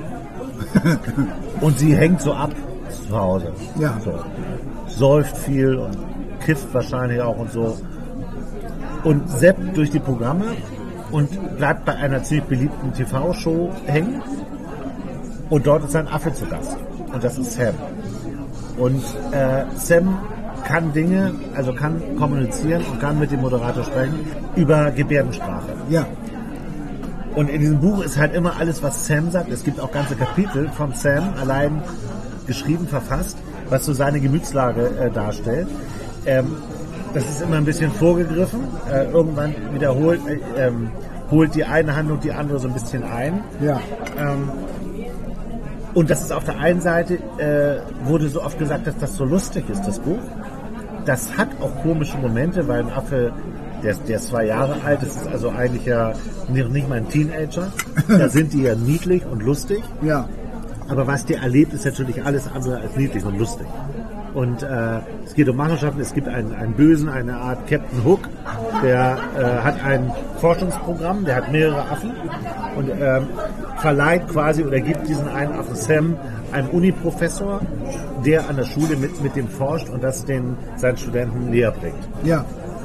Und sie hängt so ab zu Hause. Ja. So. Säuft viel und kifft wahrscheinlich auch und so. Und seppt durch die Programme und bleibt bei einer ziemlich beliebten T V-Show hängen. Und dort ist ein Affe zu Gast. Und das ist Sam. Und äh, Sam kann Dinge, also kann kommunizieren und kann mit dem Moderator sprechen über Gebärdensprache. Ja. Und in diesem Buch ist halt immer alles, was Sam sagt. Es gibt auch ganze Kapitel von Sam allein geschrieben, verfasst, was so seine Gemütslage äh, darstellt. Ähm, das ist immer ein bisschen vorgegriffen. Äh, irgendwann wiederholt äh, ähm, holt die eine Handlung die andere so ein bisschen ein. Ja. Ähm, und das ist auf der einen Seite, äh, wurde so oft gesagt, dass das so lustig ist, das Buch. Das hat auch komische Momente, weil ein Affe, der, der ist zwei Jahre alt, das ist also eigentlich ja nicht, nicht mal ein Teenager. Da sind die ja niedlich und lustig. Ja. Aber was der erlebt, ist natürlich alles andere als niedlich und lustig. Und äh, es geht um Machenschaften, es gibt einen, einen Bösen, eine Art Captain Hook, der äh, hat ein Forschungsprogramm, der hat mehrere Affen und ähm, verleiht quasi oder gibt diesen einen Affen Sam einem Uni-Professor, der an der Schule mit, mit dem forscht und das den seinen Studenten näher bringt. Ja.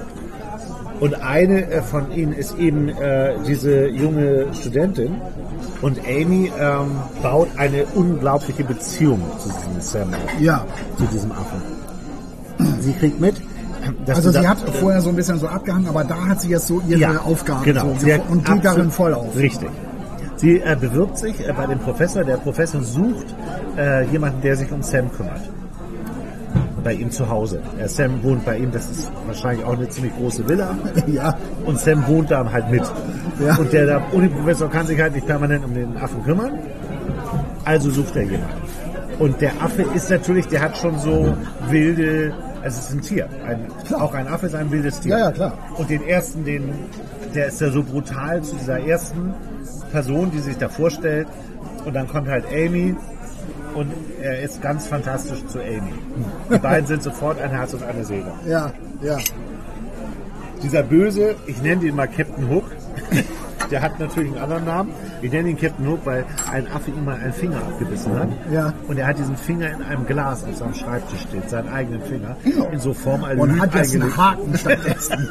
Und eine äh, von ihnen ist eben äh, diese junge Studentin. Und Amy ähm, baut eine unglaubliche Beziehung zu diesem Sam auf, Ja. zu diesem Affen. Sie kriegt mit, dass Also sie dieser- hat vorher so ein bisschen so abgehangen, aber da hat sie jetzt so ihre Ja, Aufgabe genau. so, Sie hat und geht absolut- darin voll auf. Richtig. Sie äh, bewirbt sich äh, bei dem Professor. Der Professor sucht äh, jemanden, der sich um Sam kümmert. Bei ihm zu Hause. Äh, Sam wohnt bei ihm, das ist wahrscheinlich auch eine ziemlich große Villa. Ja. Und Sam wohnt da halt mit. Ja. Und der, der Uni-Professor kann sich halt nicht permanent um den Affen kümmern. Also sucht er jemanden. Und der Affe ist natürlich, der hat schon so wilde, also es ist ein Tier. Ein, auch ein Affe ist ein wildes Tier. Ja, ja, klar. Und den ersten, den, der ist ja so brutal zu dieser ersten Person, die sich da vorstellt. Und dann kommt halt Amy und er ist ganz fantastisch zu Amy. Die beiden sind sofort ein Herz und eine Seele. Ja, ja. Dieser Böse, ich nenne ihn mal Captain Hook, der hat natürlich einen anderen Namen. Ich nenne ihn Captain Hook, weil ein Affe ihm mal einen Finger abgebissen hat. Ja. Und er hat diesen Finger in einem Glas auf seinem Schreibtisch steht, seinen eigenen Finger, in so Form als Und hat jetzt einen Haken stattdessen.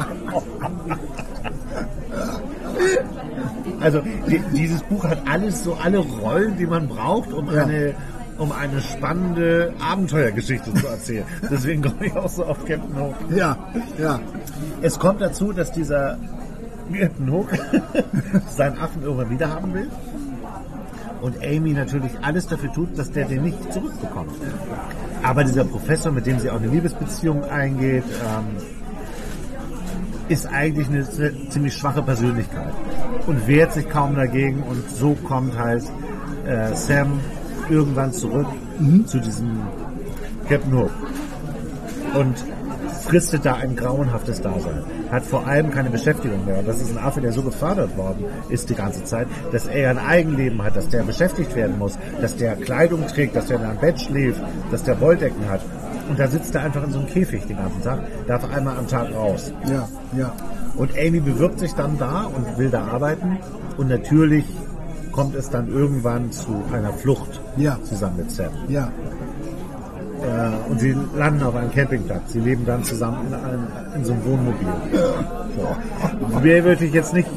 Also die, dieses Buch hat alles, so alle Rollen, die man braucht, um Ja. eine um eine spannende Abenteuergeschichte zu erzählen. Deswegen komme ich auch so auf Captain Hook. Ja, ja. Es kommt dazu, dass dieser Captain Hook seinen Affen irgendwann wieder haben will. Und Amy natürlich alles dafür tut, dass der den nicht zurückbekommt. Aber dieser Professor, mit dem sie auch eine Liebesbeziehung eingeht, ähm, ist eigentlich eine ziemlich schwache Persönlichkeit und wehrt sich kaum dagegen. Und so kommt halt äh, Sam irgendwann zurück mhm. zu diesem Captain Hook und fristet da ein grauenhaftes Dasein. Hat vor allem keine Beschäftigung mehr. Und das ist ein Affe, der so gefördert worden ist die ganze Zeit, dass er ein Eigenleben hat, dass der beschäftigt werden muss, dass der Kleidung trägt, dass der in einem Bett schläft, dass der Wolldecken hat. Und da sitzt er einfach in so einem Käfig den ganzen Tag, darf einmal am Tag raus. Ja, ja. Und Amy bewirbt sich dann da und will da arbeiten. Und natürlich kommt es dann irgendwann zu einer Flucht Ja. zusammen mit Sam. Ja. Äh, und sie landen auf einem Campingplatz. Sie leben dann zusammen in, einem, in so einem Wohnmobil. So. Mehr würde ich jetzt nicht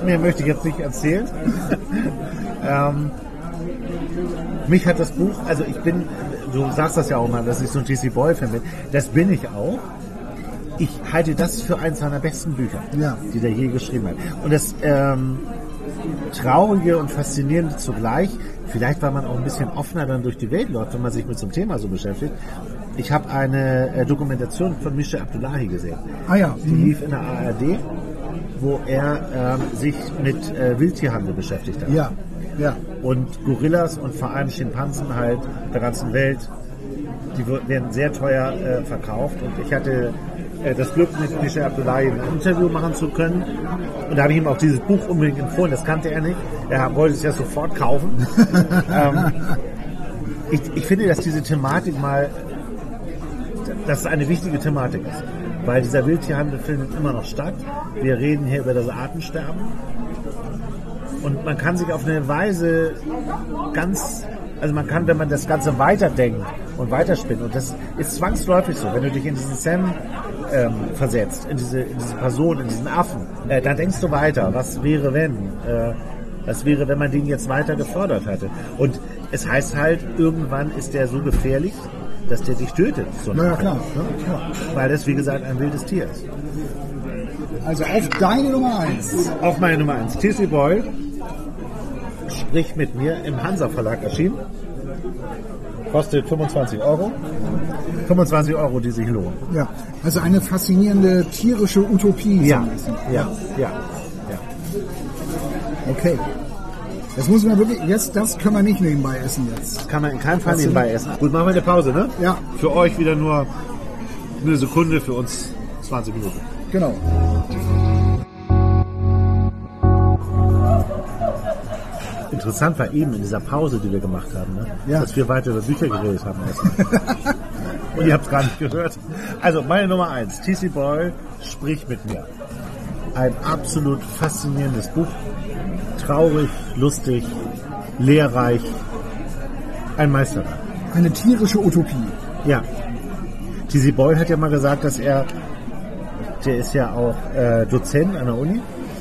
Mehr möchte ich jetzt nicht erzählen. ähm, mich hat das Buch, also ich bin, du sagst das ja auch mal, dass ich so ein T C Boyle-Fan bin. Das bin ich auch. Ich halte das für eines seiner besten Bücher, ja. die der je geschrieben hat. Und das ähm, Traurige und Faszinierende zugleich, vielleicht weil man auch ein bisschen offener dann durch die Welt läuft, wenn man sich mit so einem Thema so beschäftigt. Ich habe eine äh, Dokumentation von Misha Abdullahi gesehen. Ah ja. Die lief in der A R D, wo er ähm, sich mit äh, Wildtierhandel beschäftigt hat. Ja, ja. Und Gorillas und vor allem Schimpansen halt der ganzen Welt, die werden sehr teuer äh, verkauft. Und ich hatte äh, das Glück, mit Misha Abdullahi ein Interview machen zu können. Und da habe ich ihm auch dieses Buch unbedingt empfohlen. Das kannte er nicht. Er wollte es ja sofort kaufen. ähm, ich, ich finde, dass diese Thematik mal, dass es eine wichtige Thematik ist. Weil dieser Wildtierhandel findet immer noch statt. Wir reden hier über das Artensterben. Und man kann sich auf eine Weise ganz, also man kann, wenn man das Ganze weiterdenkt und weiterspinnt, und das ist zwangsläufig so, wenn du dich in diesen Sam ähm, versetzt, in diese, in diese Person, in diesen Affen, äh, dann denkst du weiter, was wäre wenn, äh, was wäre, wenn man den jetzt weiter gefördert hatte. Und es heißt halt, irgendwann ist der so gefährlich, dass der dich tötet. So Na ja, klar, ja, klar. Weil das, wie gesagt, ein wildes Tier ist. Also auf deine Nummer eins. Auf meine Nummer eins. T C Boyle, Sprich mit mir, im Hansa Verlag erschienen. Kostet fünfundzwanzig Euro. fünfundzwanzig Euro, die sich lohnen. Ja, also eine faszinierende tierische Utopie. Ja, ja, ja, ja. Okay. Das muss man wirklich, jetzt, das können wir nicht nebenbei essen jetzt. Kann man in keinem Fall nebenbei essen. Gut, machen wir eine Pause, ne? Ja. Für euch wieder nur eine Sekunde, für uns zwanzig Minuten. Genau. Interessant war eben in dieser Pause, die wir gemacht haben, ne? Ja. Dass wir weiter über Bücher geredet haben. Und ihr habt es gar nicht gehört. Also meine Nummer eins, T C Boyle, Sprich mit mir. Ein absolut faszinierendes Buch. Traurig, lustig, lehrreich. Ein Meisterwerk. Eine tierische Utopie. Ja. T C Boyle hat ja mal gesagt, dass er, der ist ja auch äh, Dozent an der Uni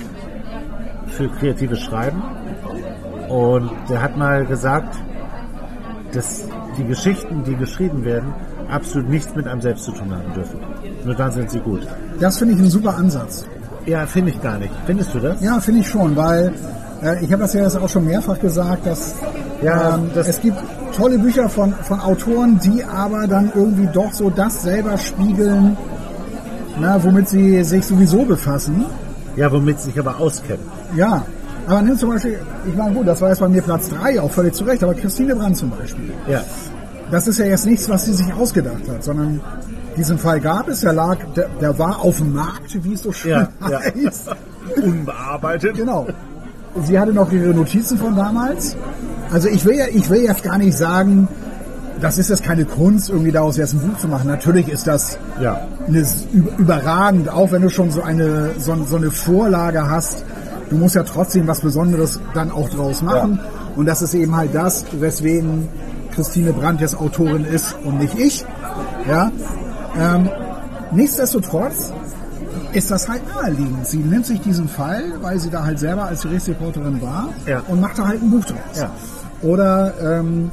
für kreatives Schreiben. Und der hat mal gesagt, dass die Geschichten, die geschrieben werden, absolut nichts mit einem selbst zu tun haben dürfen. Nur dann sind sie gut. Das finde ich ein super Ansatz. Ja, finde ich gar nicht. Findest du das? Ja, finde ich schon, weil äh, ich habe das ja jetzt auch schon mehrfach gesagt, dass Ja, ähm, das- es gibt tolle Bücher von, von Autoren, die aber dann irgendwie doch so das selber spiegeln, na, womit sie sich sowieso befassen. Ja, womit sie sich aber auskennen. Ja, aber nimm zum Beispiel, ich meine, gut, das war jetzt bei mir Platz drei, auch völlig zu Recht, aber Christine Brandt zum Beispiel. Ja. Das ist ja jetzt nichts, was sie sich ausgedacht hat, sondern diesen Fall gab es, der lag, der, der war auf dem Markt, wie es so schön Ja, ja. heißt. Unbearbeitet. Genau. Sie hatte noch ihre Notizen von damals. Also ich will ja, ich will jetzt gar nicht sagen, das ist jetzt keine Kunst, irgendwie daraus jetzt ein Buch zu machen. Natürlich ist das Ja. eine, überragend, auch wenn du schon so eine, so, so eine Vorlage hast. Du musst ja trotzdem was Besonderes dann auch draus machen. Ja. Und das ist eben halt das, weswegen Christine Brandt jetzt Autorin ist und nicht ich. Ja. Ähm, nichtsdestotrotz ist das halt naheliegend. Sie nimmt sich diesen Fall, weil sie da halt selber als Gerichtsreporterin war, Ja. und macht da halt ein Buch draus. Ja. Oder, ähm,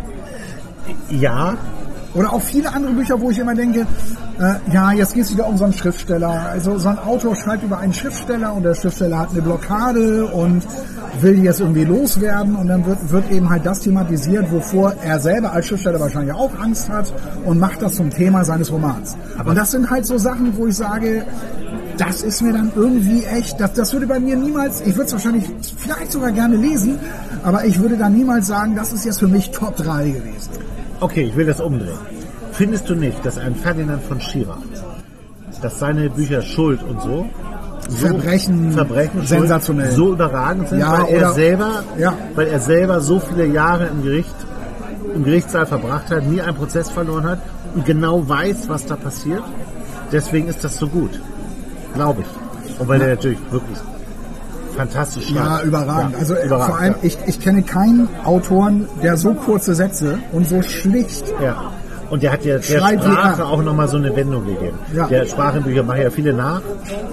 Ja. oder auch viele andere Bücher, wo ich immer denke, äh, ja, jetzt geht es wieder um so einen Schriftsteller. Also so ein Autor schreibt über einen Schriftsteller und der Schriftsteller hat eine Blockade und will die jetzt irgendwie loswerden, und dann wird, wird eben halt das thematisiert, wovor er selber als Schriftsteller wahrscheinlich auch Angst hat, und macht das zum Thema seines Romans. Aber und das sind halt so Sachen, wo ich sage, das ist mir dann irgendwie echt, das, das würde bei mir niemals, ich würde es wahrscheinlich vielleicht sogar gerne lesen, aber ich würde dann niemals sagen, das ist jetzt für mich Top drei gewesen. Okay, ich will das umdrehen. Findest du nicht, dass ein Ferdinand von Schirach, dass seine Bücher Schuld und so, so Verbrechen, Verbrechen sensationell. Schuld, so überragend sind, Ja, weil er oder- selber, ja. weil er selber so viele Jahre im Gericht, im Gerichtssaal verbracht hat, nie einen Prozess verloren hat und genau weiß, was da passiert? Deswegen ist das so gut, glaube ich. Und weil er natürlich wirklich fantastisch Ja, schreibt. überragend. Ja, Also äh, überragend, vor allem, ja. ich, ich kenne keinen Autoren, der so kurze Sätze und so schlicht. Ja. Und der hat ja der Schreibt wie Sprache er. auch nochmal so eine Wendung gegeben. Ja. Der Sprachenbücher machen ja viele nach.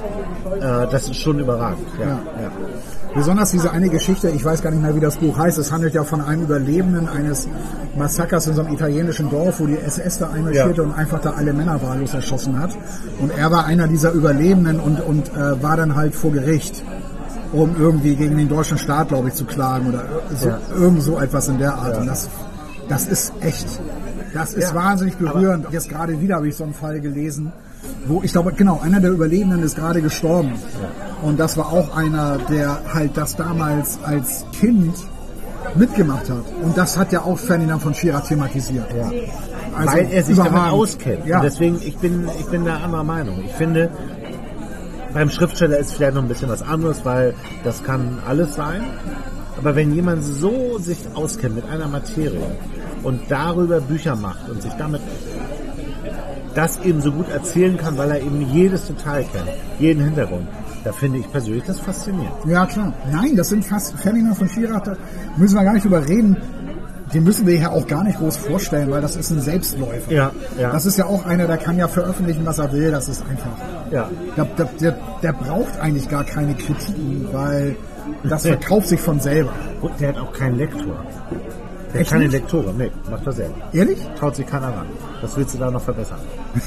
Äh, das ist schon überragend. Ja. Ja. Ja. Besonders diese eine Geschichte, ich weiß gar nicht mehr, wie das Buch heißt, es handelt ja von einem Überlebenden eines Massakers in so einem italienischen Dorf, wo die S S da einmarschierte Ja. und einfach da alle Männer wahllos erschossen hat. Und er war einer dieser Überlebenden und, und äh, war dann halt vor Gericht, um irgendwie gegen den deutschen Staat, glaube ich, zu klagen oder so, Ja. irgend so etwas in der Art. Ja. Und das, das ist echt, das ist Ja, wahnsinnig berührend. Jetzt gerade wieder habe ich so einen Fall gelesen, wo ich glaube, genau, einer der Überlebenden ist gerade gestorben. Und das war auch einer, der halt das damals als Kind mitgemacht hat. Und das hat ja auch Ferdinand von Schirach thematisiert. Ja. Also Weil er sich damit überragend. auskennt. Ja. Und deswegen, ich bin, ich bin da anderer Meinung. Ich finde, beim Schriftsteller ist vielleicht noch ein bisschen was anderes, weil das kann alles sein. Aber wenn jemand so sich auskennt mit einer Materie und darüber Bücher macht und sich damit das eben so gut erzählen kann, weil er eben jedes Detail kennt, jeden Hintergrund, da finde ich persönlich das faszinierend. Ja, klar. Nein, das sind fast Ferdinand von Schirach, da müssen wir gar nicht drüber reden. Den müssen wir ja auch gar nicht groß vorstellen, weil das ist ein Selbstläufer. Ja, ja. Das ist ja auch einer, der kann ja veröffentlichen, was er will. Das ist einfach. Ja. Der, der, der, der braucht eigentlich gar keine Kritiken, weil das verkauft sich von selber. Und der hat auch keinen Lektor. Der Echt hat keine nicht? Lektoren, nee, macht er selber. Ehrlich? Traut sich keiner ran. Das willst du da noch verbessern.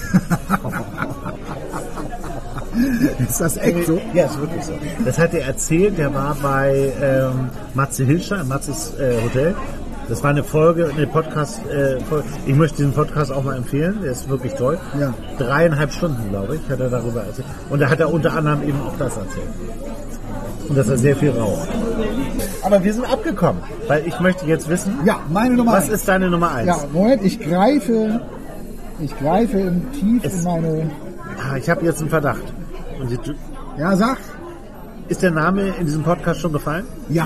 Ist das echt so? Ja, ist wirklich so. Das hat er erzählt, der war bei ähm, Matze Hilscher, im Matzes äh, Hotel. Das war eine Folge, eine Podcast, äh, Folge. Ich möchte diesen Podcast auch mal empfehlen, der ist wirklich toll. Ja. Dreieinhalb Stunden, glaube ich, hat er darüber erzählt. Und da hat er unter anderem eben auch das erzählt. Und dass er sehr viel raucht. Aber wir sind abgekommen, weil ich möchte jetzt wissen, Ja, meine Nummer was eins. ist deine Nummer eins? Ja, Moment, ich greife, ich greife im tief Es- in meine. Ah, ich habe jetzt einen Verdacht. Und du- Ja, sag. ist der Name in diesem Podcast schon gefallen? Ja,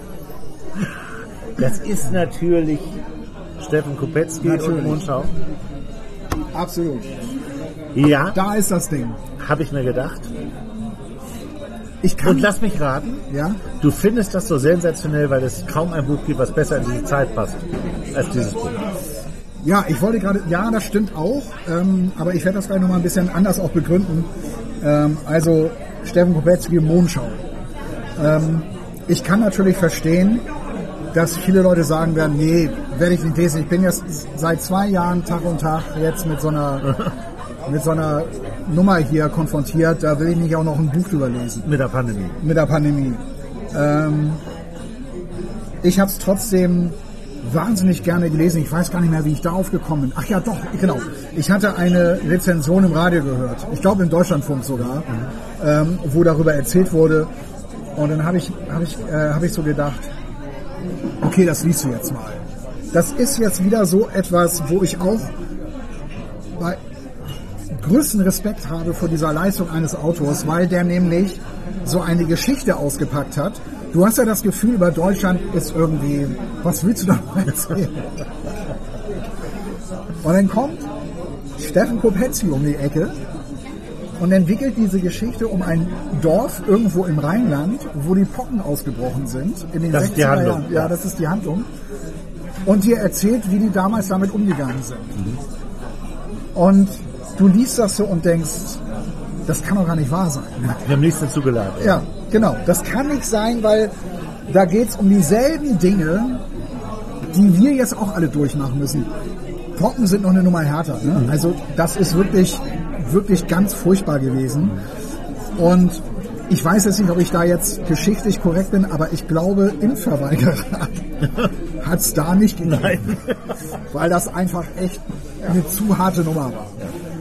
Das ist natürlich Steffen Kopetzky Natürlich. und Mondschau. absolut. Ja, Da ist das Ding. habe ich mir gedacht. Ich kann. Und lass mich raten, Ja. du findest das so sensationell, weil es kaum ein Buch gibt, was besser in diese Zeit passt als dieses Buch. Ja, ich wollte gerade, ja, das stimmt auch, ähm, aber ich werde das gleich nochmal ein bisschen anders auch begründen. Ähm, also, Steffen Kopetzky, Mondschau. Ähm, ich kann natürlich verstehen, dass viele Leute sagen werden, nee, werde ich nicht lesen. Ich bin jetzt seit zwei Jahren Tag und Tag jetzt mit so einer, mit so einer Nummer hier konfrontiert, da will ich nicht auch noch ein Buch drüber lesen. Mit der Pandemie. Mit der Pandemie. Ähm, ich habe es trotzdem wahnsinnig gerne gelesen. Ich weiß gar nicht mehr, wie ich darauf gekommen bin. Ach ja, doch, genau. Ich hatte eine Rezension im Radio gehört. Ich glaube im Deutschlandfunk sogar, ähm, wo darüber erzählt wurde. Und dann habe ich, hab ich, äh, hab ich so gedacht, okay, das liest du jetzt mal. Das ist jetzt wieder so etwas, wo ich auch bei größten Respekt habe vor dieser Leistung eines Autors, weil der nämlich so eine Geschichte ausgepackt hat. Du hast ja das Gefühl, über Deutschland ist irgendwie, was willst du da noch erzählen? Und dann kommt Steffen Kopetzky um die Ecke und entwickelt diese Geschichte um ein Dorf irgendwo im Rheinland, wo die Pocken ausgebrochen sind. In den Das ist die sechziger Handlung, Jahren. Ja, ja. das ist die Handlung. Und dir erzählt, wie die damals damit umgegangen sind. Und du liest das so und denkst, das kann doch gar nicht wahr sein. Wir haben nichts dazu geladen. Ja, genau. Das kann nicht sein, weil da geht es um dieselben Dinge, die wir jetzt auch alle durchmachen müssen. Pocken sind noch eine Nummer härter. Ne? Also das ist wirklich, wirklich ganz furchtbar gewesen. Und ich weiß jetzt nicht, ob ich da jetzt geschichtlich korrekt bin, aber ich glaube, Impfverweigerer hat es da nicht gegeben. Nein. Weil das einfach echt eine zu harte Nummer war.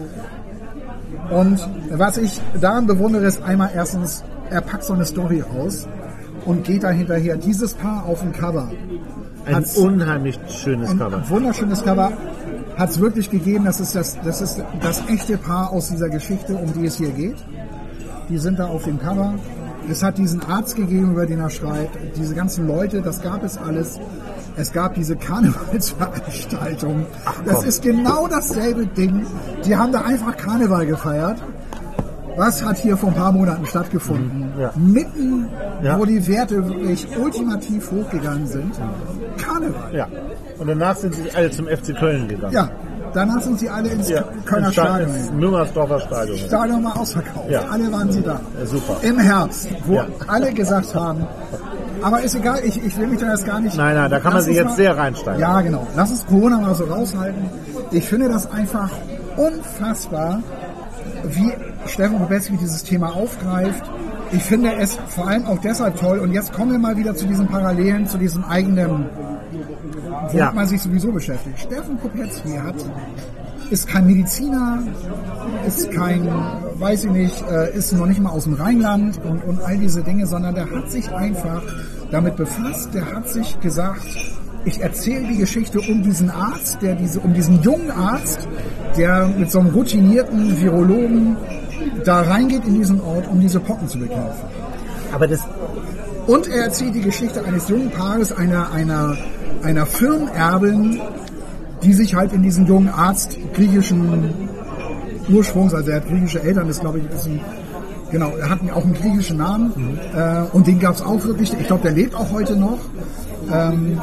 Und was ich daran bewundere, ist einmal erstens, er packt so eine Story aus und geht da hinterher. Dieses Paar auf dem Cover. Ein hat's- unheimlich schönes ein Cover. wunderschönes Cover. Hat es wirklich gegeben. Das ist das, das ist das echte Paar aus dieser Geschichte, um die es hier geht. Die sind da auf dem Cover. Es hat diesen Arzt gegeben, über den er schreibt. Diese ganzen Leute, das gab es alles. Es gab diese Karnevalsveranstaltung. Das ist genau dasselbe Ding. Die haben da einfach Karneval gefeiert. Was hat hier vor ein paar Monaten stattgefunden? Ja. Mitten, Ja. wo die Werte wirklich ultimativ hochgegangen sind. Karneval. Ja. Und danach sind sie alle zum F C Köln gegangen. Ja, danach sind sie alle ins Ja, Kölner ins Sta- Stadion. ins Müngersdorfer Stadion. Stadion war ausverkauft. Ja. Alle waren sie da. Ja, super. Im Herbst, wo Ja. alle gesagt haben, aber ist egal, ich, ich will mich da jetzt gar nicht... Nein, nein, da kann man Lass sich uns jetzt mal- sehr reinsteigen. Ja, genau. Lass uns Corona mal so raushalten. Ich finde das einfach unfassbar, wie Steffen Kopetzky dieses Thema aufgreift. Ich finde es vor allem auch deshalb toll. Und jetzt kommen wir mal wieder zu diesen Parallelen, zu diesem eigenen, womit Ja. man sich sowieso beschäftigt. Steffen Kopetzky hat, ist kein Mediziner, ist kein, weiß ich nicht, äh, ist noch nicht mal aus dem Rheinland und, und all diese Dinge, sondern der hat sich einfach damit befasst. Der hat sich gesagt, ich erzähle die Geschichte um diesen Arzt, der diese, um diesen jungen Arzt, der mit so einem routinierten Virologen da reingeht in diesen Ort, um diese Pocken zu bekämpfen. Aber das, Und er erzählt die Geschichte eines jungen Paares, einer, einer, einer Firmenerbin, die sich halt in diesen jungen Arzt griechischen Ursprungs, also er hat griechische Eltern, das glaube ich ist ein, genau, er hat auch einen griechischen Namen, mhm. äh, und den gab es auch wirklich, ich glaube, der lebt auch heute noch. Ähm,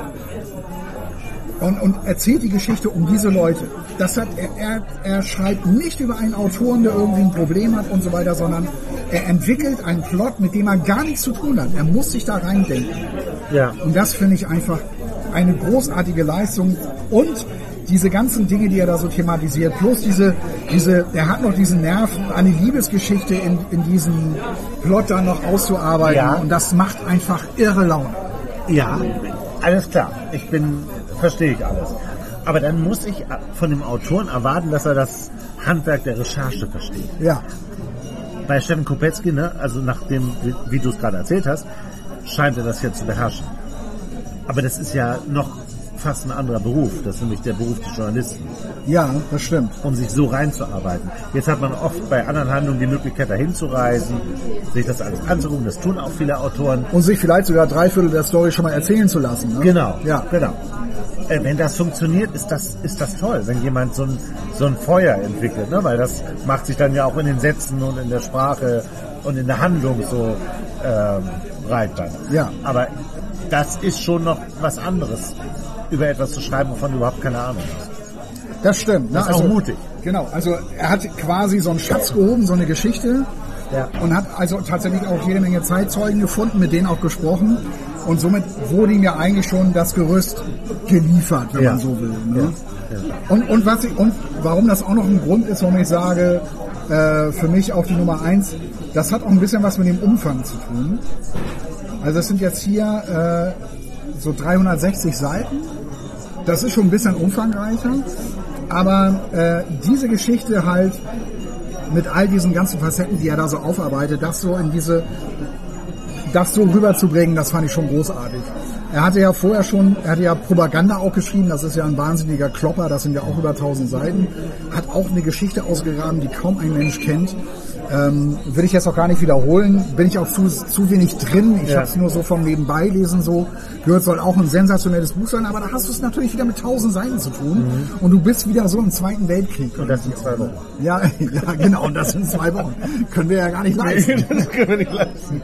Und, und erzählt die Geschichte um diese Leute. Das hat, er, er, er schreibt nicht über einen Autoren, der irgendwie ein Problem hat und so weiter, sondern er entwickelt einen Plot, mit dem er gar nichts zu tun hat. Er muss sich da reindenken. ja. Und das finde ich einfach eine großartige Leistung. Und diese ganzen Dinge, die er da so thematisiert, plus diese, diese, er hat noch diesen Nerv, eine Liebesgeschichte in, in diesem Plot dann noch auszuarbeiten. Ja. Und das macht einfach irre Laune. Ja, alles klar. Ich bin, verstehe ich alles. Aber dann muss ich von dem Autoren erwarten, dass er das Handwerk der Recherche versteht. Ja. Bei Steffen Kopetzky, ne, also nachdem, wie, wie du es gerade erzählt hast, scheint er das jetzt zu beherrschen. Aber das ist ja noch fast ein anderer Beruf. Das ist nämlich der Beruf des Journalisten, Ja, das stimmt. um sich so reinzuarbeiten. Jetzt hat man oft bei anderen Handlungen die Möglichkeit, dahin zu reisen, sich das alles anzugucken. Das tun auch viele Autoren. Und sich vielleicht sogar drei Viertel der Story schon mal erzählen zu lassen. Ne? Genau, Ja. genau. Äh, wenn das funktioniert, ist das, ist das toll, wenn jemand so ein, so ein Feuer entwickelt, ne? Weil das macht sich dann ja auch in den Sätzen und in der Sprache und in der Handlung so ähm, breit dann. Ja. Aber das ist schon noch was anderes, über etwas zu schreiben, wovon du überhaupt keine Ahnung hast. Das stimmt. Ne? Das ist auch mutig. Genau, also er hat quasi so einen Schatz gehoben, so eine Geschichte, Ja. und hat also tatsächlich auch jede Menge Zeitzeugen gefunden, mit denen auch gesprochen. Und somit wurde ihm ja eigentlich schon das Gerüst geliefert, wenn Ja. man so will. Ne? Ja. Ja. Und, und, was ich, und warum das auch noch ein Grund ist, warum ich sage, äh, für mich auch die Nummer eins, das hat auch ein bisschen was mit dem Umfang zu tun. Also das sind jetzt hier äh, so dreihundertsechzig Seiten. Das ist schon ein bisschen umfangreicher. Aber äh, diese Geschichte halt mit all diesen ganzen Facetten, die er da so aufarbeitet, das so in diese, das so rüberzubringen, das fand ich schon großartig. Er hatte ja vorher schon, er hatte ja Propaganda auch geschrieben, das ist ja ein wahnsinniger Klopper, das sind ja auch über tausend Seiten, hat auch eine Geschichte ausgegraben, die kaum ein Mensch kennt. Ähm, will ich jetzt auch gar nicht wiederholen, bin ich auch zu, zu wenig drin, ich Ja. habe es nur so vom Nebenbeilesen so gehört, soll auch ein sensationelles Buch sein, aber da hast du es natürlich wieder mit tausend Seiten zu tun, mhm. und du bist wieder so im Zweiten Weltkrieg. Und das sind zwei Wochen. Ja, ja, genau, und das sind zwei Wochen. Können wir ja gar nicht leisten. Das können wir nicht leisten.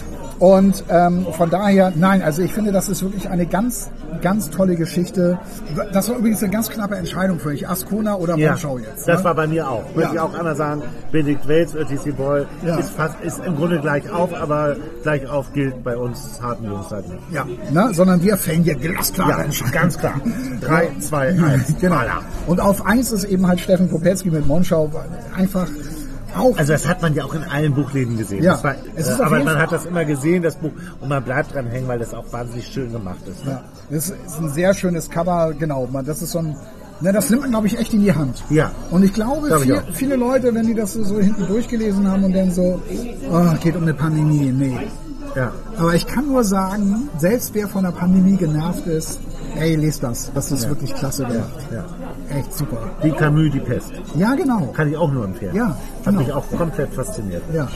Und ähm, von daher, nein, also ich finde, das ist wirklich eine ganz, ganz tolle Geschichte. Das war übrigens eine ganz knappe Entscheidung für mich. Ascona oder Ja, Monschau jetzt. das ne? war bei mir auch. Muss Ja. ich auch einmal sagen, Benedikt Welz, Ö T C Boy, Ja. ist, fast, ist im Grunde gleich auf, aber gleich auf gilt bei uns harten Jungs halt nicht. Ja, ne? Sondern wir fällen hier glasklare Ja, Entscheidungen. ganz klar. Drei, zwei, eins. Genau. Voilà. Und auf eins ist eben halt Steffen Kopetzky mit Monschau einfach auch. Also das hat man ja auch in allen Buchläden gesehen. Ja. Das war, Es ist äh, auf aber jeden man Fall- hat das immer gesehen, das Buch, und man bleibt dran hängen, weil das auch wahnsinnig schön gemacht ist. Ne? Ja, das ist ein sehr schönes Cover, genau. Man, das ist so ein, ne, das nimmt man, glaube ich, echt in die Hand. Ja. Und ich glaube, Glaub ich viel, auch. viele Leute, wenn die das so, so hinten durchgelesen haben und dann so, oh, geht um eine Pandemie, nee. Ja. Aber ich kann nur sagen, selbst wer von der Pandemie genervt ist, ey, lest das. Das ist wirklich klasse gemacht. Ja. Echt super. Die Camus, die Pest. Ja, genau. Kann ich auch nur empfehlen. Ja, Hat genau. mich auch komplett fasziniert. Ja.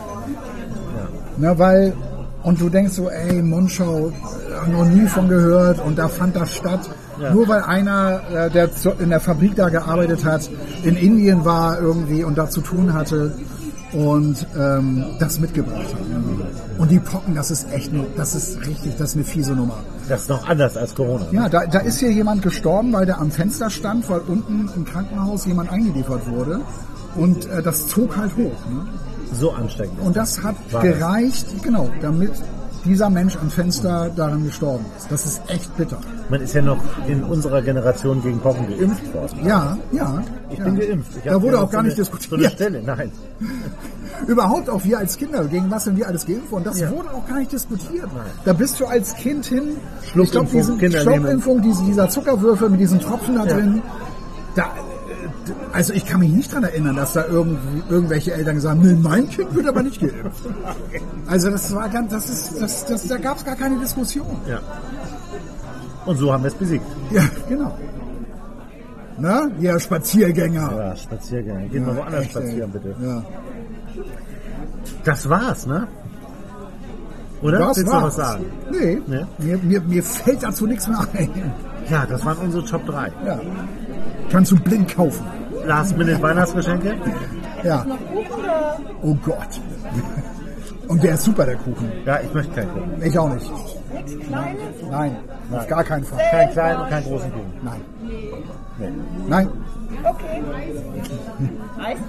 Na, weil, und du denkst so, ey, Monschau, äh, noch nie von gehört, und da fand das statt. Ja. Nur weil einer, äh, der zu, in der Fabrik da gearbeitet hat, in Indien war irgendwie und da zu tun hatte. und ähm, das mitgebracht hat. Und die Pocken, das ist echt, eine, das ist richtig, das ist eine fiese Nummer. Das ist noch anders als Corona. Ja, da, da ist hier jemand gestorben, weil der am Fenster stand, weil unten im Krankenhaus jemand eingeliefert wurde. Und äh, das zog halt hoch. Ne? So ansteckend. Und das hat War gereicht, das? genau, damit dieser Mensch am Fenster daran gestorben ist. Das ist echt bitter. Man ist ja noch in unserer Generation gegen Pocken geimpft worden. Ja, ja. Ich ja. bin geimpft. Ich da wurde auch gar so nicht eine, diskutiert. So eine Stelle, nein. Überhaupt auch wir als Kinder, gegen was sind wir alles geimpft worden, das ja. wurde auch gar nicht diskutiert. Nein. Da bist du als Kind hin, ich glaube, Schluckimpfung, diese Schluckimpfung, diese, dieser Zuckerwürfel mit diesen Tropfen da ja. drin, da, also ich kann mich nicht daran erinnern, dass da irgendwie, irgendwelche Eltern gesagt haben, nee, mein Kind wird aber nicht geimpft. Also das war ganz, das ist, das, das, da gab es gar keine Diskussion. Ja. Und so haben wir es besiegt. Ja, genau. Na, ja, Spaziergänger. Ja, Spaziergänger. Gehen wir Ja, woanders echt, spazieren, bitte. Ja. Das war's, ne? Oder? Das Willst du noch war's. was sagen? Nee, Nee? Mir, mir, mir fällt dazu nichts mehr ein. Ja, das waren unsere Top drei. Ja. Kannst du blind kaufen. Last-Minute-Weihnachtsgeschenke? Ja. Oh Gott. Und der ist super, der Kuchen. Ja, ich möchte keinen Kuchen. Ich auch nicht. Kleine? Nein, auf gar keinen Fall. Keinen kleinen und keinen großen Kuchen. Nein. Nee. Nein. Okay. Eis?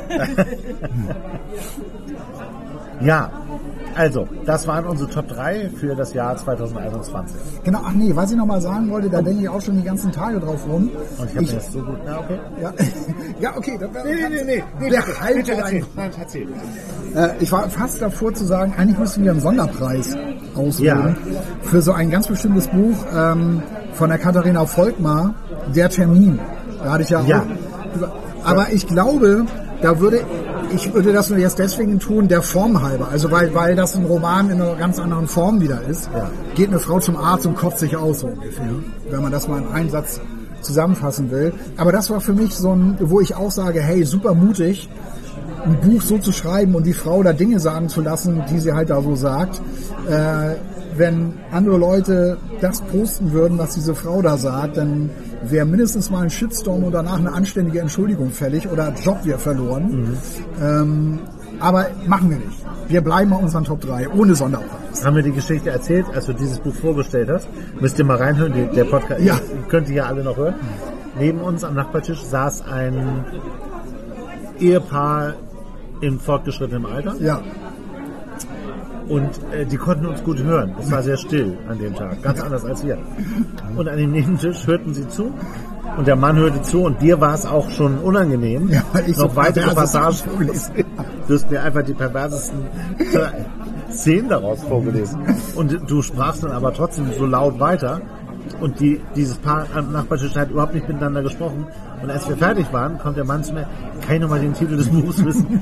Ja, also, das waren unsere Top drei für das Jahr zwanzig einundzwanzig. Genau, ach nee, was ich noch mal sagen wollte, da denke ich auch schon die ganzen Tage drauf rum. Und ich habe mir das so gut... Na, okay. Ja, ja okay. Da, Nee, nee, nee, nee. nee Der bitte, Halt bitte dein- erzähl. Nein, erzähl. Äh, ich war fast davor zu sagen, eigentlich müssten wir einen Sonderpreis ausgeben für so ein ganz bestimmtes Buch ähm, von der Katharina Volkmar, Der Termin. Da hatte ich ja, Ja. auch über, aber ich glaube, da würde ich würde das nur jetzt deswegen tun, der Form halber. Also weil, weil das ein Roman in einer ganz anderen Form wieder ist. Ja. Geht eine Frau zum Arzt und kotzt sich aus, so ungefähr. Wenn man das mal in einen Satz zusammenfassen will. Aber das war für mich so ein, wo ich auch sage, hey, super mutig, ein Buch so zu schreiben und die Frau da Dinge sagen zu lassen, die sie halt da so sagt. Äh, wenn andere Leute das posten würden, was diese Frau da sagt, dann wäre mindestens mal ein Shitstorm und danach eine anständige Entschuldigung fällig oder Job wäre verloren. Mhm. Ähm, aber machen wir nicht. Wir bleiben bei unseren Top drei, ohne Sonderaufwand. Haben wir die Geschichte erzählt, als du dieses Buch vorgestellt hast? Müsst ihr mal reinhören, die, der Podcast, Ja. könnt ihr ja alle noch hören. Neben uns am Nachbartisch saß ein Ehepaar in fortgeschrittenem Alter. Ja, Und äh, die konnten uns gut hören. Es war sehr still an dem Tag, ganz anders als wir. Und an dem Nebentisch hörten sie zu und der Mann hörte zu und dir war es auch schon unangenehm, Ja, weil ich noch so weitere perverse Passagen Sachen vorgelesen. Du hast mir einfach die perversesten Szenen daraus vorgelesen. Und du sprachst dann aber trotzdem so laut weiter. Und die, dieses Paar am Nachbartisch hat überhaupt nicht miteinander gesprochen. Und als wir fertig waren, kommt der Mann zu mir, kann ich nochmal den Titel des Buches wissen?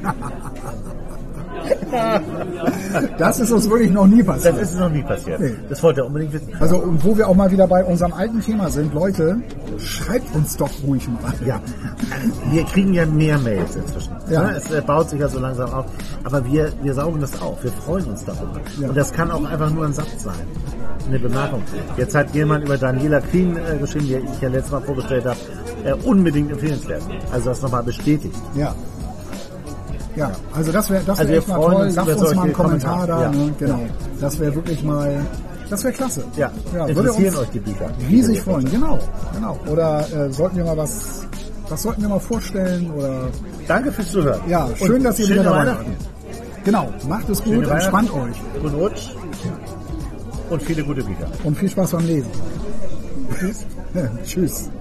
das ist uns wirklich noch nie passiert. Das ist noch nie passiert. Nee. Das wollte er unbedingt wissen. Also, und wo wir auch mal wieder bei unserem alten Thema sind, Leute, schreibt uns doch ruhig mal. Ja, wir kriegen ja mehr Mails inzwischen. Ja. Ne? Es äh, baut sich ja so langsam auf. Aber wir, wir saugen das auf. Wir freuen uns darüber. Ja. Und das kann auch einfach nur ein Satz sein. Eine Bemerkung. Jetzt hat jemand über Daniela Queen äh, geschrieben, die ich ja letztes Mal vorgestellt habe, äh, unbedingt empfehlenswert. Also das nochmal bestätigt. Ja. Ja, also das wäre das wär Also wir echt mal freuen toll. uns Lasst über uns mal einen solche Kommentar da. Kommentare. Ja. Ne? Genau. Das wäre wirklich mal, das wäre klasse. Ja, ja würde interessieren uns euch die Bücher. riesig freuen. Genau, genau. Oder äh, sollten wir mal was, was sollten wir mal vorstellen? Oder Danke fürs Zuhören. ja, schön, Und dass ihr schöne wieder dabei wart. Weihnachten. Genau, macht es gut, Schöne entspannt Weihnachten. euch Guten Rutsch. Und viele gute Bücher. und viel Spaß beim Lesen. Tschüss. Tschüss.